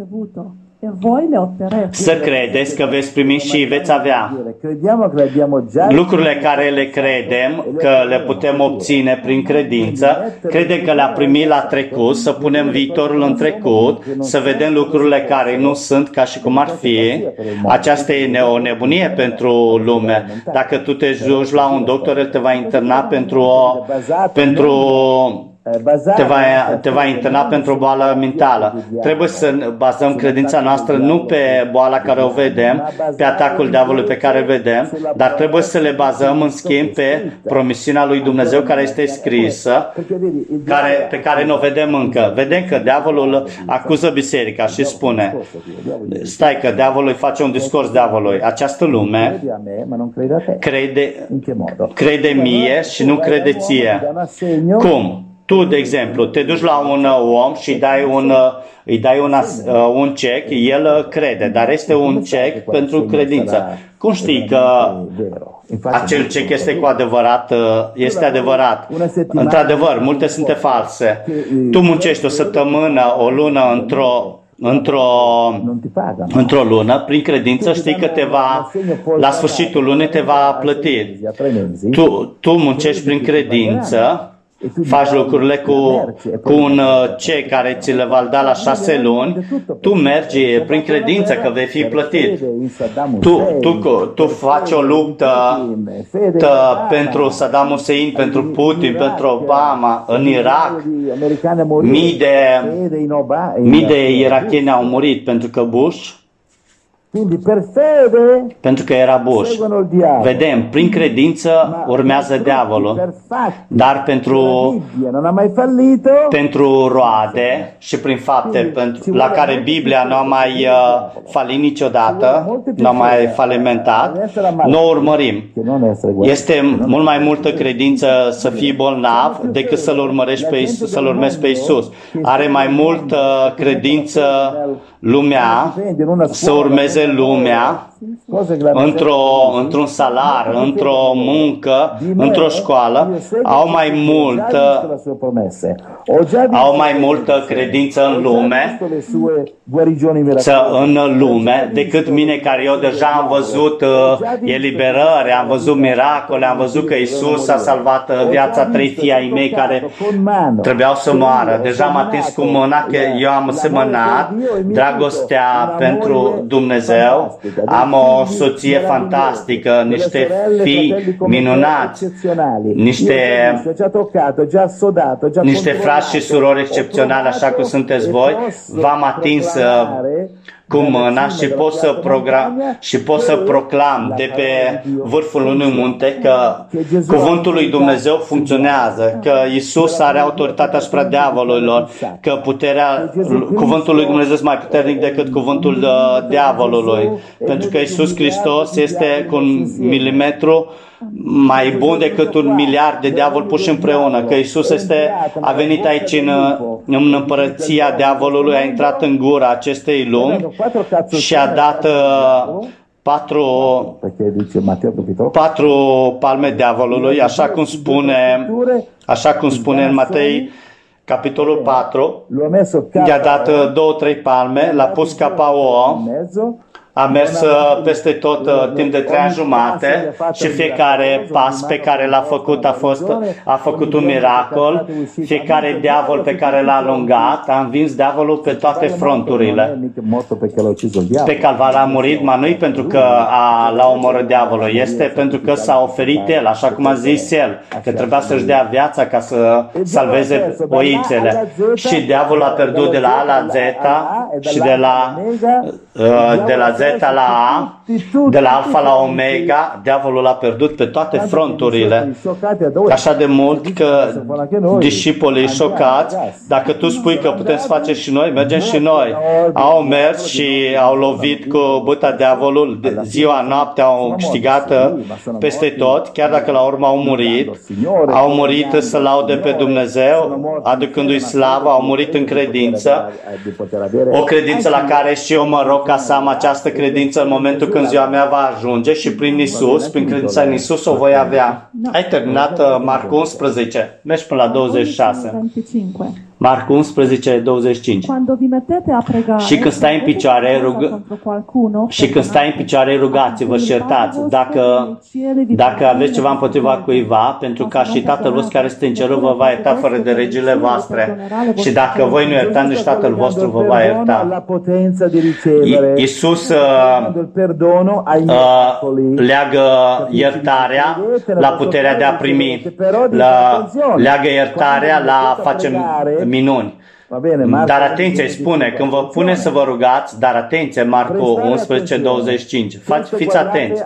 să credeți că veți primi și veți avea. Lucrurile care le credem că le putem obține prin credință, credem că le-a primit la trecut, să punem viitorul în trecut, să vedem lucrurile care nu sunt ca și cum ar fi. Aceasta e o nebunie pentru lume. Dacă tu te duci la un doctor, el te va interna pentru o, pentru Te va, te va interna pentru o boală mentală. Trebuie să bazăm credința noastră nu pe boala care o vedem, pe atacul diavolului pe care îl vedem, dar trebuie să le bazăm în schimb pe promisiunea lui Dumnezeu care este scrisă, care, pe care nu o vedem încă. Vedem că diavolul acuză biserica și spune, stai că diavolul îi face un discurs diavolului. Această lume crede, crede mie și nu crede ție. Cum? Tu, de exemplu, te duci la un om și dai un, îi dai un, un cec, el crede, dar este un cec pentru credință. Cum știi că acel cec este cu adevărat, este adevărat? Într-adevăr, multe sunt false. Tu muncești o săptămână, o lună într-o într-o, într-o lună, prin credință știi că te va, la sfârșitul lunii te va plăti. Tu, tu muncești prin credință, faci lucrurile cu, cu un cec care ți le va da la șase luni, tu mergi prin credință că vei fi plătit. Tu, tu, tu faci o luptă pentru Saddam Hussein, pentru Putin, pentru Obama, în Irak. Mii de, mii de irakieni au murit pentru că Bush pentru că era Bush. Vedem, prin credință urmează diavolul, dar pentru, pentru roade și prin fapte pentru, la care Biblia nu a mai uh, falit niciodată, nu a mai falimentat, nu o urmărim. Este mult mai multă credință să fii bolnav decât să-L urmărești pe Isus, să-L urmezi pe Isus. Are mai multă credință lumea, să urmeze lumea, cose che la într-o, într-un salar, într-o muncă, într-o școală, au mai multă, au mai multă credință în lume, să în lume, decât mine, care eu deja am văzut uh, eliberări, am văzut miracole, am văzut că Isus a salvat uh, viața trei fii ai mei care trebuiau să moară. Deja am atins cu mâna că eu am semănat dragostea pentru Dumnezeu, am o soție fantastică, niște fii minunați, niște, niște frați și surori excepționale, așa cum sunteți voi. V-am atins cu mâna și pot să program și pot să proclam de pe vârful unui munte că cuvântul lui Dumnezeu funcționează, că Isus are autoritatea asupra diavolului, că puterea cuvântul lui Dumnezeu este mai puternic decât cuvântul uh, diavolului, pentru că Isus Hristos este cu un milimetru mai bun decât un miliard de diavol puși împreună, că Isus este, a venit aici în, în împărăția diavolului, a intrat în gura acestei lumi și a dat uh, patru, patru palme diavolului, așa cum spune, așa cum spune în Matei capitolul patru, i-a dat uh, două, trei palme, l-a pus capa o, a mers peste tot uh, timp de trei ani jumate și fiecare pas pe care l-a făcut a, fost, a făcut un miracol. Fiecare diavol pe care l-a alungat a învins diavolul pe toate fronturile. Pe Calvar a murit, ma nu pentru că a, l-a omorât diavolul, este pentru că s-a oferit el, așa cum a zis el, că trebuia să-și dea viața ca să salveze oițele. Și diavolul a pierdut de la A la Z și de la, uh, de la Z la A, de la Alfa la Omega, diavolul a pierdut pe toate fronturile, așa de mult că discipolii șocați, dacă tu spui că putem să facem și noi, mergem și noi. Au mers și au lovit cu băta diavolul, ziua, noaptea au câștigat peste tot, chiar dacă la urmă au murit, au murit să laude pe Dumnezeu, aducându-i slavă, au murit în credință, o credință la care și eu mă rog ca să am această credință în momentul când ziua mea va ajunge și prin Isus, prin credința în Isus o voi avea. Ai terminat Marcu unsprezece, mergi până la douăzeci și șase. Marcu unsprezece, douăzeci și cinci. Și când stai în picioare, rug... și când stai în picioare, rugați-vă și iertați. Dacă, dacă aveți ceva împotriva cuiva, pentru ca și Tatăl vostru care este în cerul vă va ierta fără de regile voastre. Și dacă voi nu iertați, nici Tatăl vostru vă va ierta. Iisus uh, uh, leagă iertarea la puterea de a primi, la, leagă iertarea la a face minuni. Dar atenție, spune, când vă pune să vă rugați, dar atenție, Marcu unsprezece, douăzeci și cinci, fiți atenți,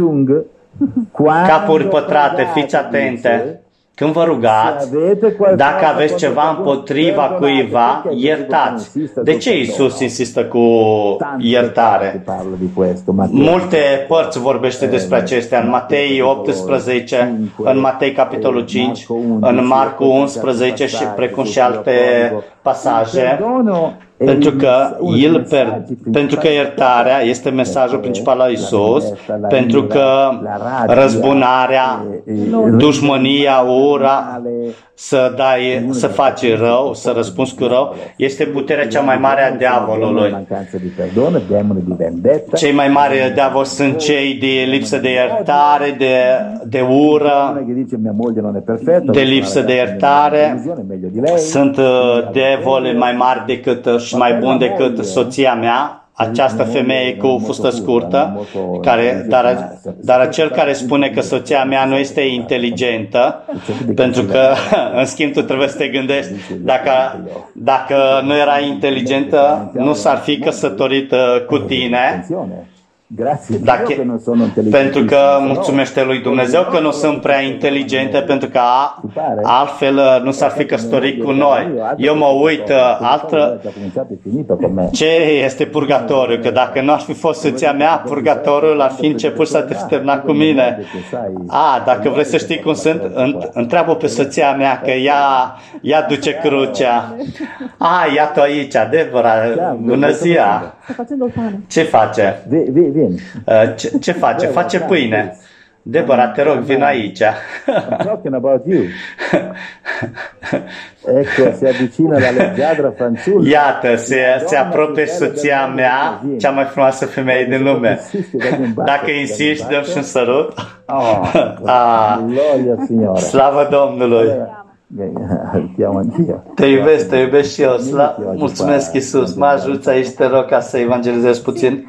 capuri pătrate, fiți atente. Când vă rugați, dacă aveți ceva împotriva cuiva, iertați. De ce Iisus insistă cu iertare? Multe părți vorbește despre acestea. În Matei optsprezece, în Matei capitolul cinci, în Marcu unsprezece și precum și alte pasaje. Pentru că, el per, pentru că iertarea este mesajul principal al Iisus, pentru că răzbunarea, dușmânia, ura, să dai, să faci rău, să răspunzi cu rău, este puterea cea mai mare a diavolului. Cei mai mari diavoli sunt cei de lipsă de iertare, de, de ură, de lipsă de iertare. Sunt diavoli mai mari decât și mai buni decât soția mea, această femeie cu fustă scurtă, care, dar, dar acel care spune că soția mea nu este inteligentă, pentru că, în schimb, tu trebuie să te gândești, dacă, dacă nu era inteligentă, nu s-ar fi căsătorit cu tine. Dacă, pentru că mulțumește lui Dumnezeu că nu sunt prea inteligente, pentru că altfel nu s-ar fi căsătorit cu noi. Eu mă uit altă... Ce este purgatoriu? Că dacă nu ar fi fost soția mea, purgatoriul ar fi început să te termina cu mine. A, dacă vrei să știi cum sunt, întreabă pe soția mea că ea, ea duce crucea. A, ia-o aici, Deborah, bună ziua! Sta facendo il pane. Ce face? Vi- vi- Vieni. Uh, Ce, ce face? Face pâine. Deborah, te rog, vino aici. I'm talking about you. Ecco, si avvicina la leggiadra fanciulla. Iată, se, se apropie soția mea, cea mai frumoasă femeie din lume. Dacă insisti, dăm și un sărut. Oh, Ah, gloria al Signore. slavă Domnului! Ti amo anch'io. Te iubesc, te iubesc și eu. Sla... Mulțumesc, Iisus. Mă ajuți aici, te rog, ca să evangelizez puțin.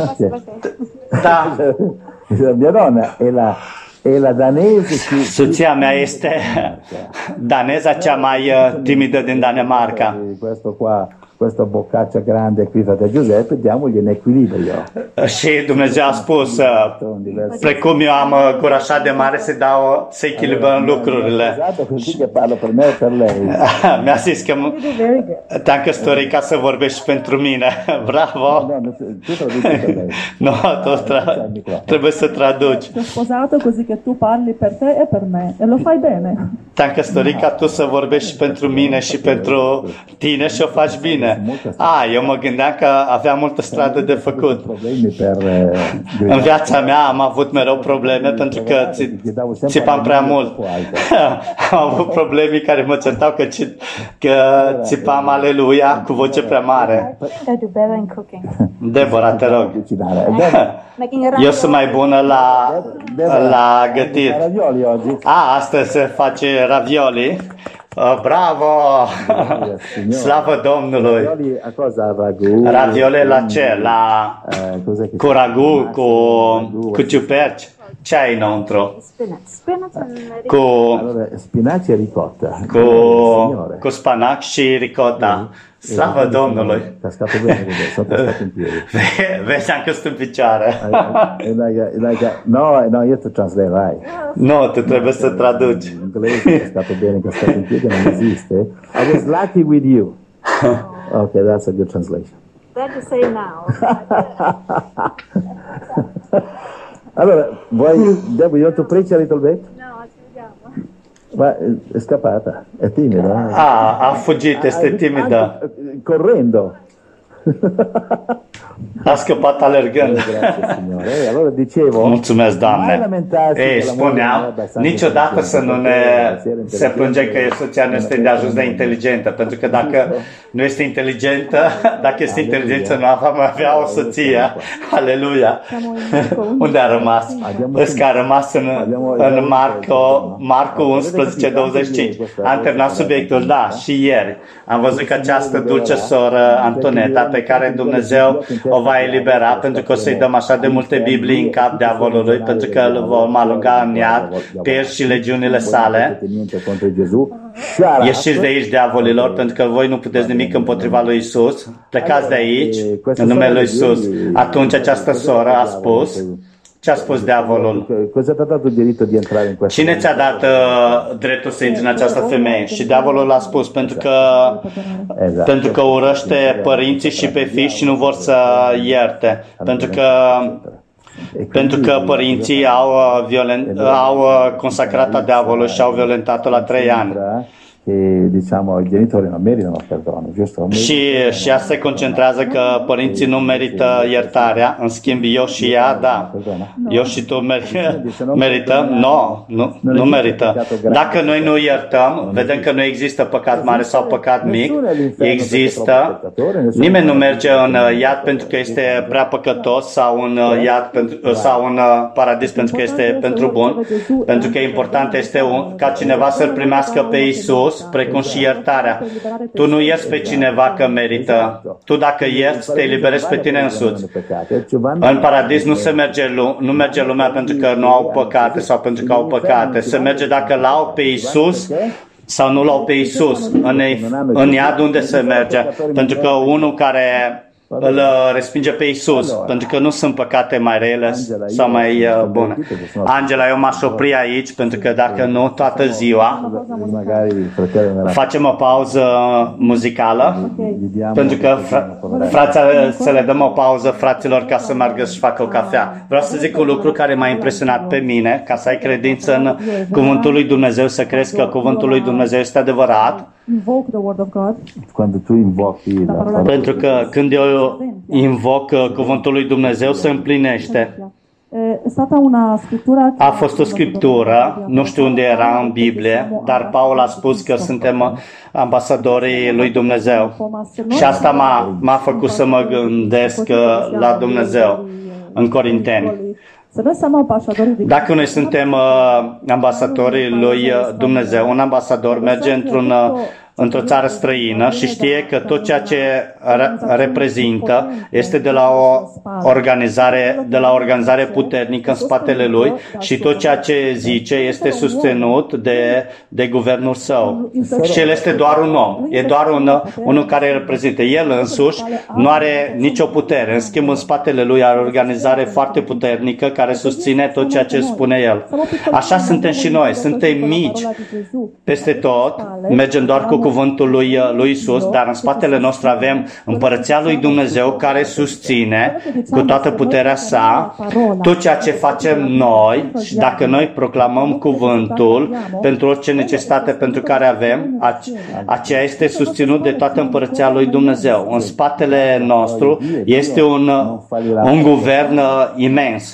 Da, Mia donna è la, è la danese che... soția mea este daneza cea mai uh, timidă din Danemarca. Questo qua, questa boccaccia grande qui frate Giuseppe, diamogli un equilibrio. Și Dumnezeu a spus, uh, precum eu am uh, gura așa de mare, să dau, să echilibrăm lucrurile. Esatto, così che parlo per me e per lei. Mi-a zis că m- te-am căsătorit ca să vorbești pentru mine. Bravo! No, no, tu traduci per lei. Nu, tu tra- trebuie să traduci. Ti ho sposato così che tu parli per te e per me. E lo fai bene. Te-am căsătorit ca tu să vorbești și pentru mine și pentru tine și o faci bine. A, eu mă gândeam că aveam multă stradă de făcut. Problemi per eh, În viața mea am avut mereu probleme pentru că ți- țipam prea mult. Am avut probleme care mă certau că, ci- că țipam aleluia cu voce prea mare. I do better in cooking. Deborah, te rog. cucinare. E bene, Making it Eu sunt mai bună la, la gătit. ravioli oggi. A, astăzi se face ravioli. Uh, bravo! Slavă Domnului! Ravioli a cosa? A ragù? Raviole la ce? La Eh, cos'è che cu ragu, cu, cu ciuperci. Ce ai înăuntru? Spinach. Spinach and Cu, Allora, spinaci e ricotta. cu, Signore. cu spanac și ricotta. Slavă Domnului! Cascato bene così, sono cascato in piedi. Ve- Vezi, am căsut în picioare. E dai, dai, dai, no, no, io ti translate. Nu, tu trebuie să traduci. In inglese cascato bene, cascato in piedi non esiste. I was lucky with you. Okay, that's a good translation. that to say now. Allora, vuoi, Deborah, you want to preach a little bit? No, ci vediamo. Ma eh, è scappata, è timida. eh? A, a fugit, este timidă. Anche, eh, correndo. A scăpat alergând. Grazie, Signore. E allora dicevo, Mulțumesc, mai Doamne. lamentarsi Ei, che la moglie non è spuneam, abbastanza niciodată să nu ne intelligente, se plânge că soția nu este de ajuns de inteligentă, pentru că dacă nu este inteligentă, dacă este inteligentă, nu vom avea o soție. Aleluia! Unde a rămas? Îți că a rămas în, în Marco, Marco unsprezece douăzeci și cinci. Am terminat subiectul, da, și ieri. Am văzut că această dulce soră Antoneta, pe care Dumnezeu o va elibera, pentru că o să-i dăm așa de multe Biblii în cap diavolului, pentru că îl vom alunga în iad, pierzi și legiunile sale. Ieșiți de aici, diavolilor, pentru că voi nu puteți nimic împotriva lui Isus. Plecați de aici, în numele lui Isus. Atunci această soră a spus, ce a spus diavolul? Cosa ti ha dato il diritto di entrare in questo? Cine ți-a dat uh, dreptul să intri în această femeie? Și diavolul a spus, pentru că, Esatto. pentru că urăște părinții și pe fii și nu vor să ierte. Pentru că, pentru că părinții au, uh, violent, au uh, consacrat diavolul și au violentat-o la trei ani. Che diciamo i genitori non meritano perdono, giusto? Și, și ea se concentrează că părinții nu merită iertarea, în schimb eu și ea, da. Eu și tu mer- merităm? No, nu, nu merită. Dacă noi nu iertăm, vedem că nu există păcat mare sau păcat mic, există. Nimeni nu merge în iad pentru că este prea păcătos sau în iad pentru, sau în paradis pentru că este pentru bun, pentru că important este un, ca cineva să-L primească pe Isus, precum și iertarea. Tu nu ierți pe cineva că merită. Tu dacă ierți, te eliberezi pe tine însuți. În paradis nu se merge, nu merge lumea pentru că nu au păcate sau pentru că au păcate. Se merge dacă l-au pe Isus sau nu l-au pe Isus. În, în iad unde se merge? Pentru că unul care îl respinge pe Isus, pentru că nu sunt păcate mai rele sau mai uh, bune. Angela, eu m-aș opri aici, pentru că dacă nu, toată ziua facem o pauză muzicală, pentru că fr- frații să le dăm o pauză fraților ca să meargă și facă o cafea. Vreau să zic un lucru care m-a impresionat pe mine, ca să ai credință în cuvântul lui Dumnezeu, să crezi că cuvântul lui Dumnezeu este adevărat. invoke the word of God, Quando tu invochi la parola Pentru că când eu invoc uh, cuvântul lui Dumnezeu, se împlinește. è stata una scrittura A fost o scriptură, nu știu unde era în Biblie, dar Paul a spus că suntem ambasadorii lui Dumnezeu. Și asta m-a, m-a făcut să mă gândesc uh, la Dumnezeu în Corinteni. Dacă noi suntem uh, ambasadorii lui Dumnezeu, un ambasador merge într-un uh, într-o țară străină și știe că tot ceea ce re- reprezintă este de la o organizare, de la o organizare puternică în spatele lui și tot ceea ce zice este susținut de, de guvernul său. Și el este doar un om, e doar un, unul care reprezintă. El însuși nu are nicio putere, în schimb în spatele lui are o organizare foarte puternică care susține tot ceea ce spune el. Așa suntem și noi, suntem mici peste tot, mergem doar cu cuvântul lui, lui Isus, dar în spatele nostru avem împărăția lui Dumnezeu care susține cu toată puterea sa tot ceea ce facem noi și dacă noi proclamăm cuvântul pentru orice necesitate pentru care avem, aceea este susținut de toată împărăția lui Dumnezeu. În spatele nostru este un, un guvern imens.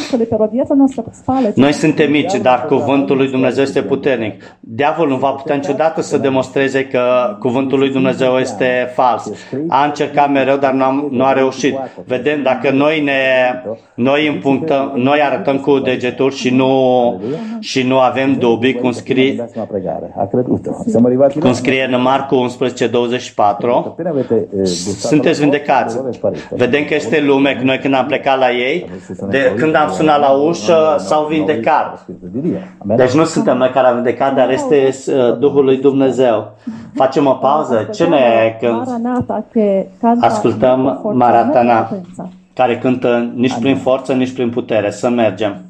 Noi suntem mici, dar cuvântul lui Dumnezeu este puternic. Diavolul nu va putea niciodată să demonstreze că cuvântul lui Dumnezeu este fals. A încercat mereu, dar nu, am, nu a reușit. Vedem, dacă noi ne noi împunctăm, noi arătăm cu degetul și nu și nu avem dubii, cum scrie, cum scrie în Marcu unsprezece douăzeci și patru, sunteți vindecați. Vedem că este lume, că noi când am plecat la ei, de, când am sunat la ușă, s-au vindecat. Deci nu suntem noi care am vindecat, dar este Duhul lui Dumnezeu. Facem o pauză. Ce ne când ascultăm Maratana, care cântă nici prin forță, nici prin putere. Să mergem.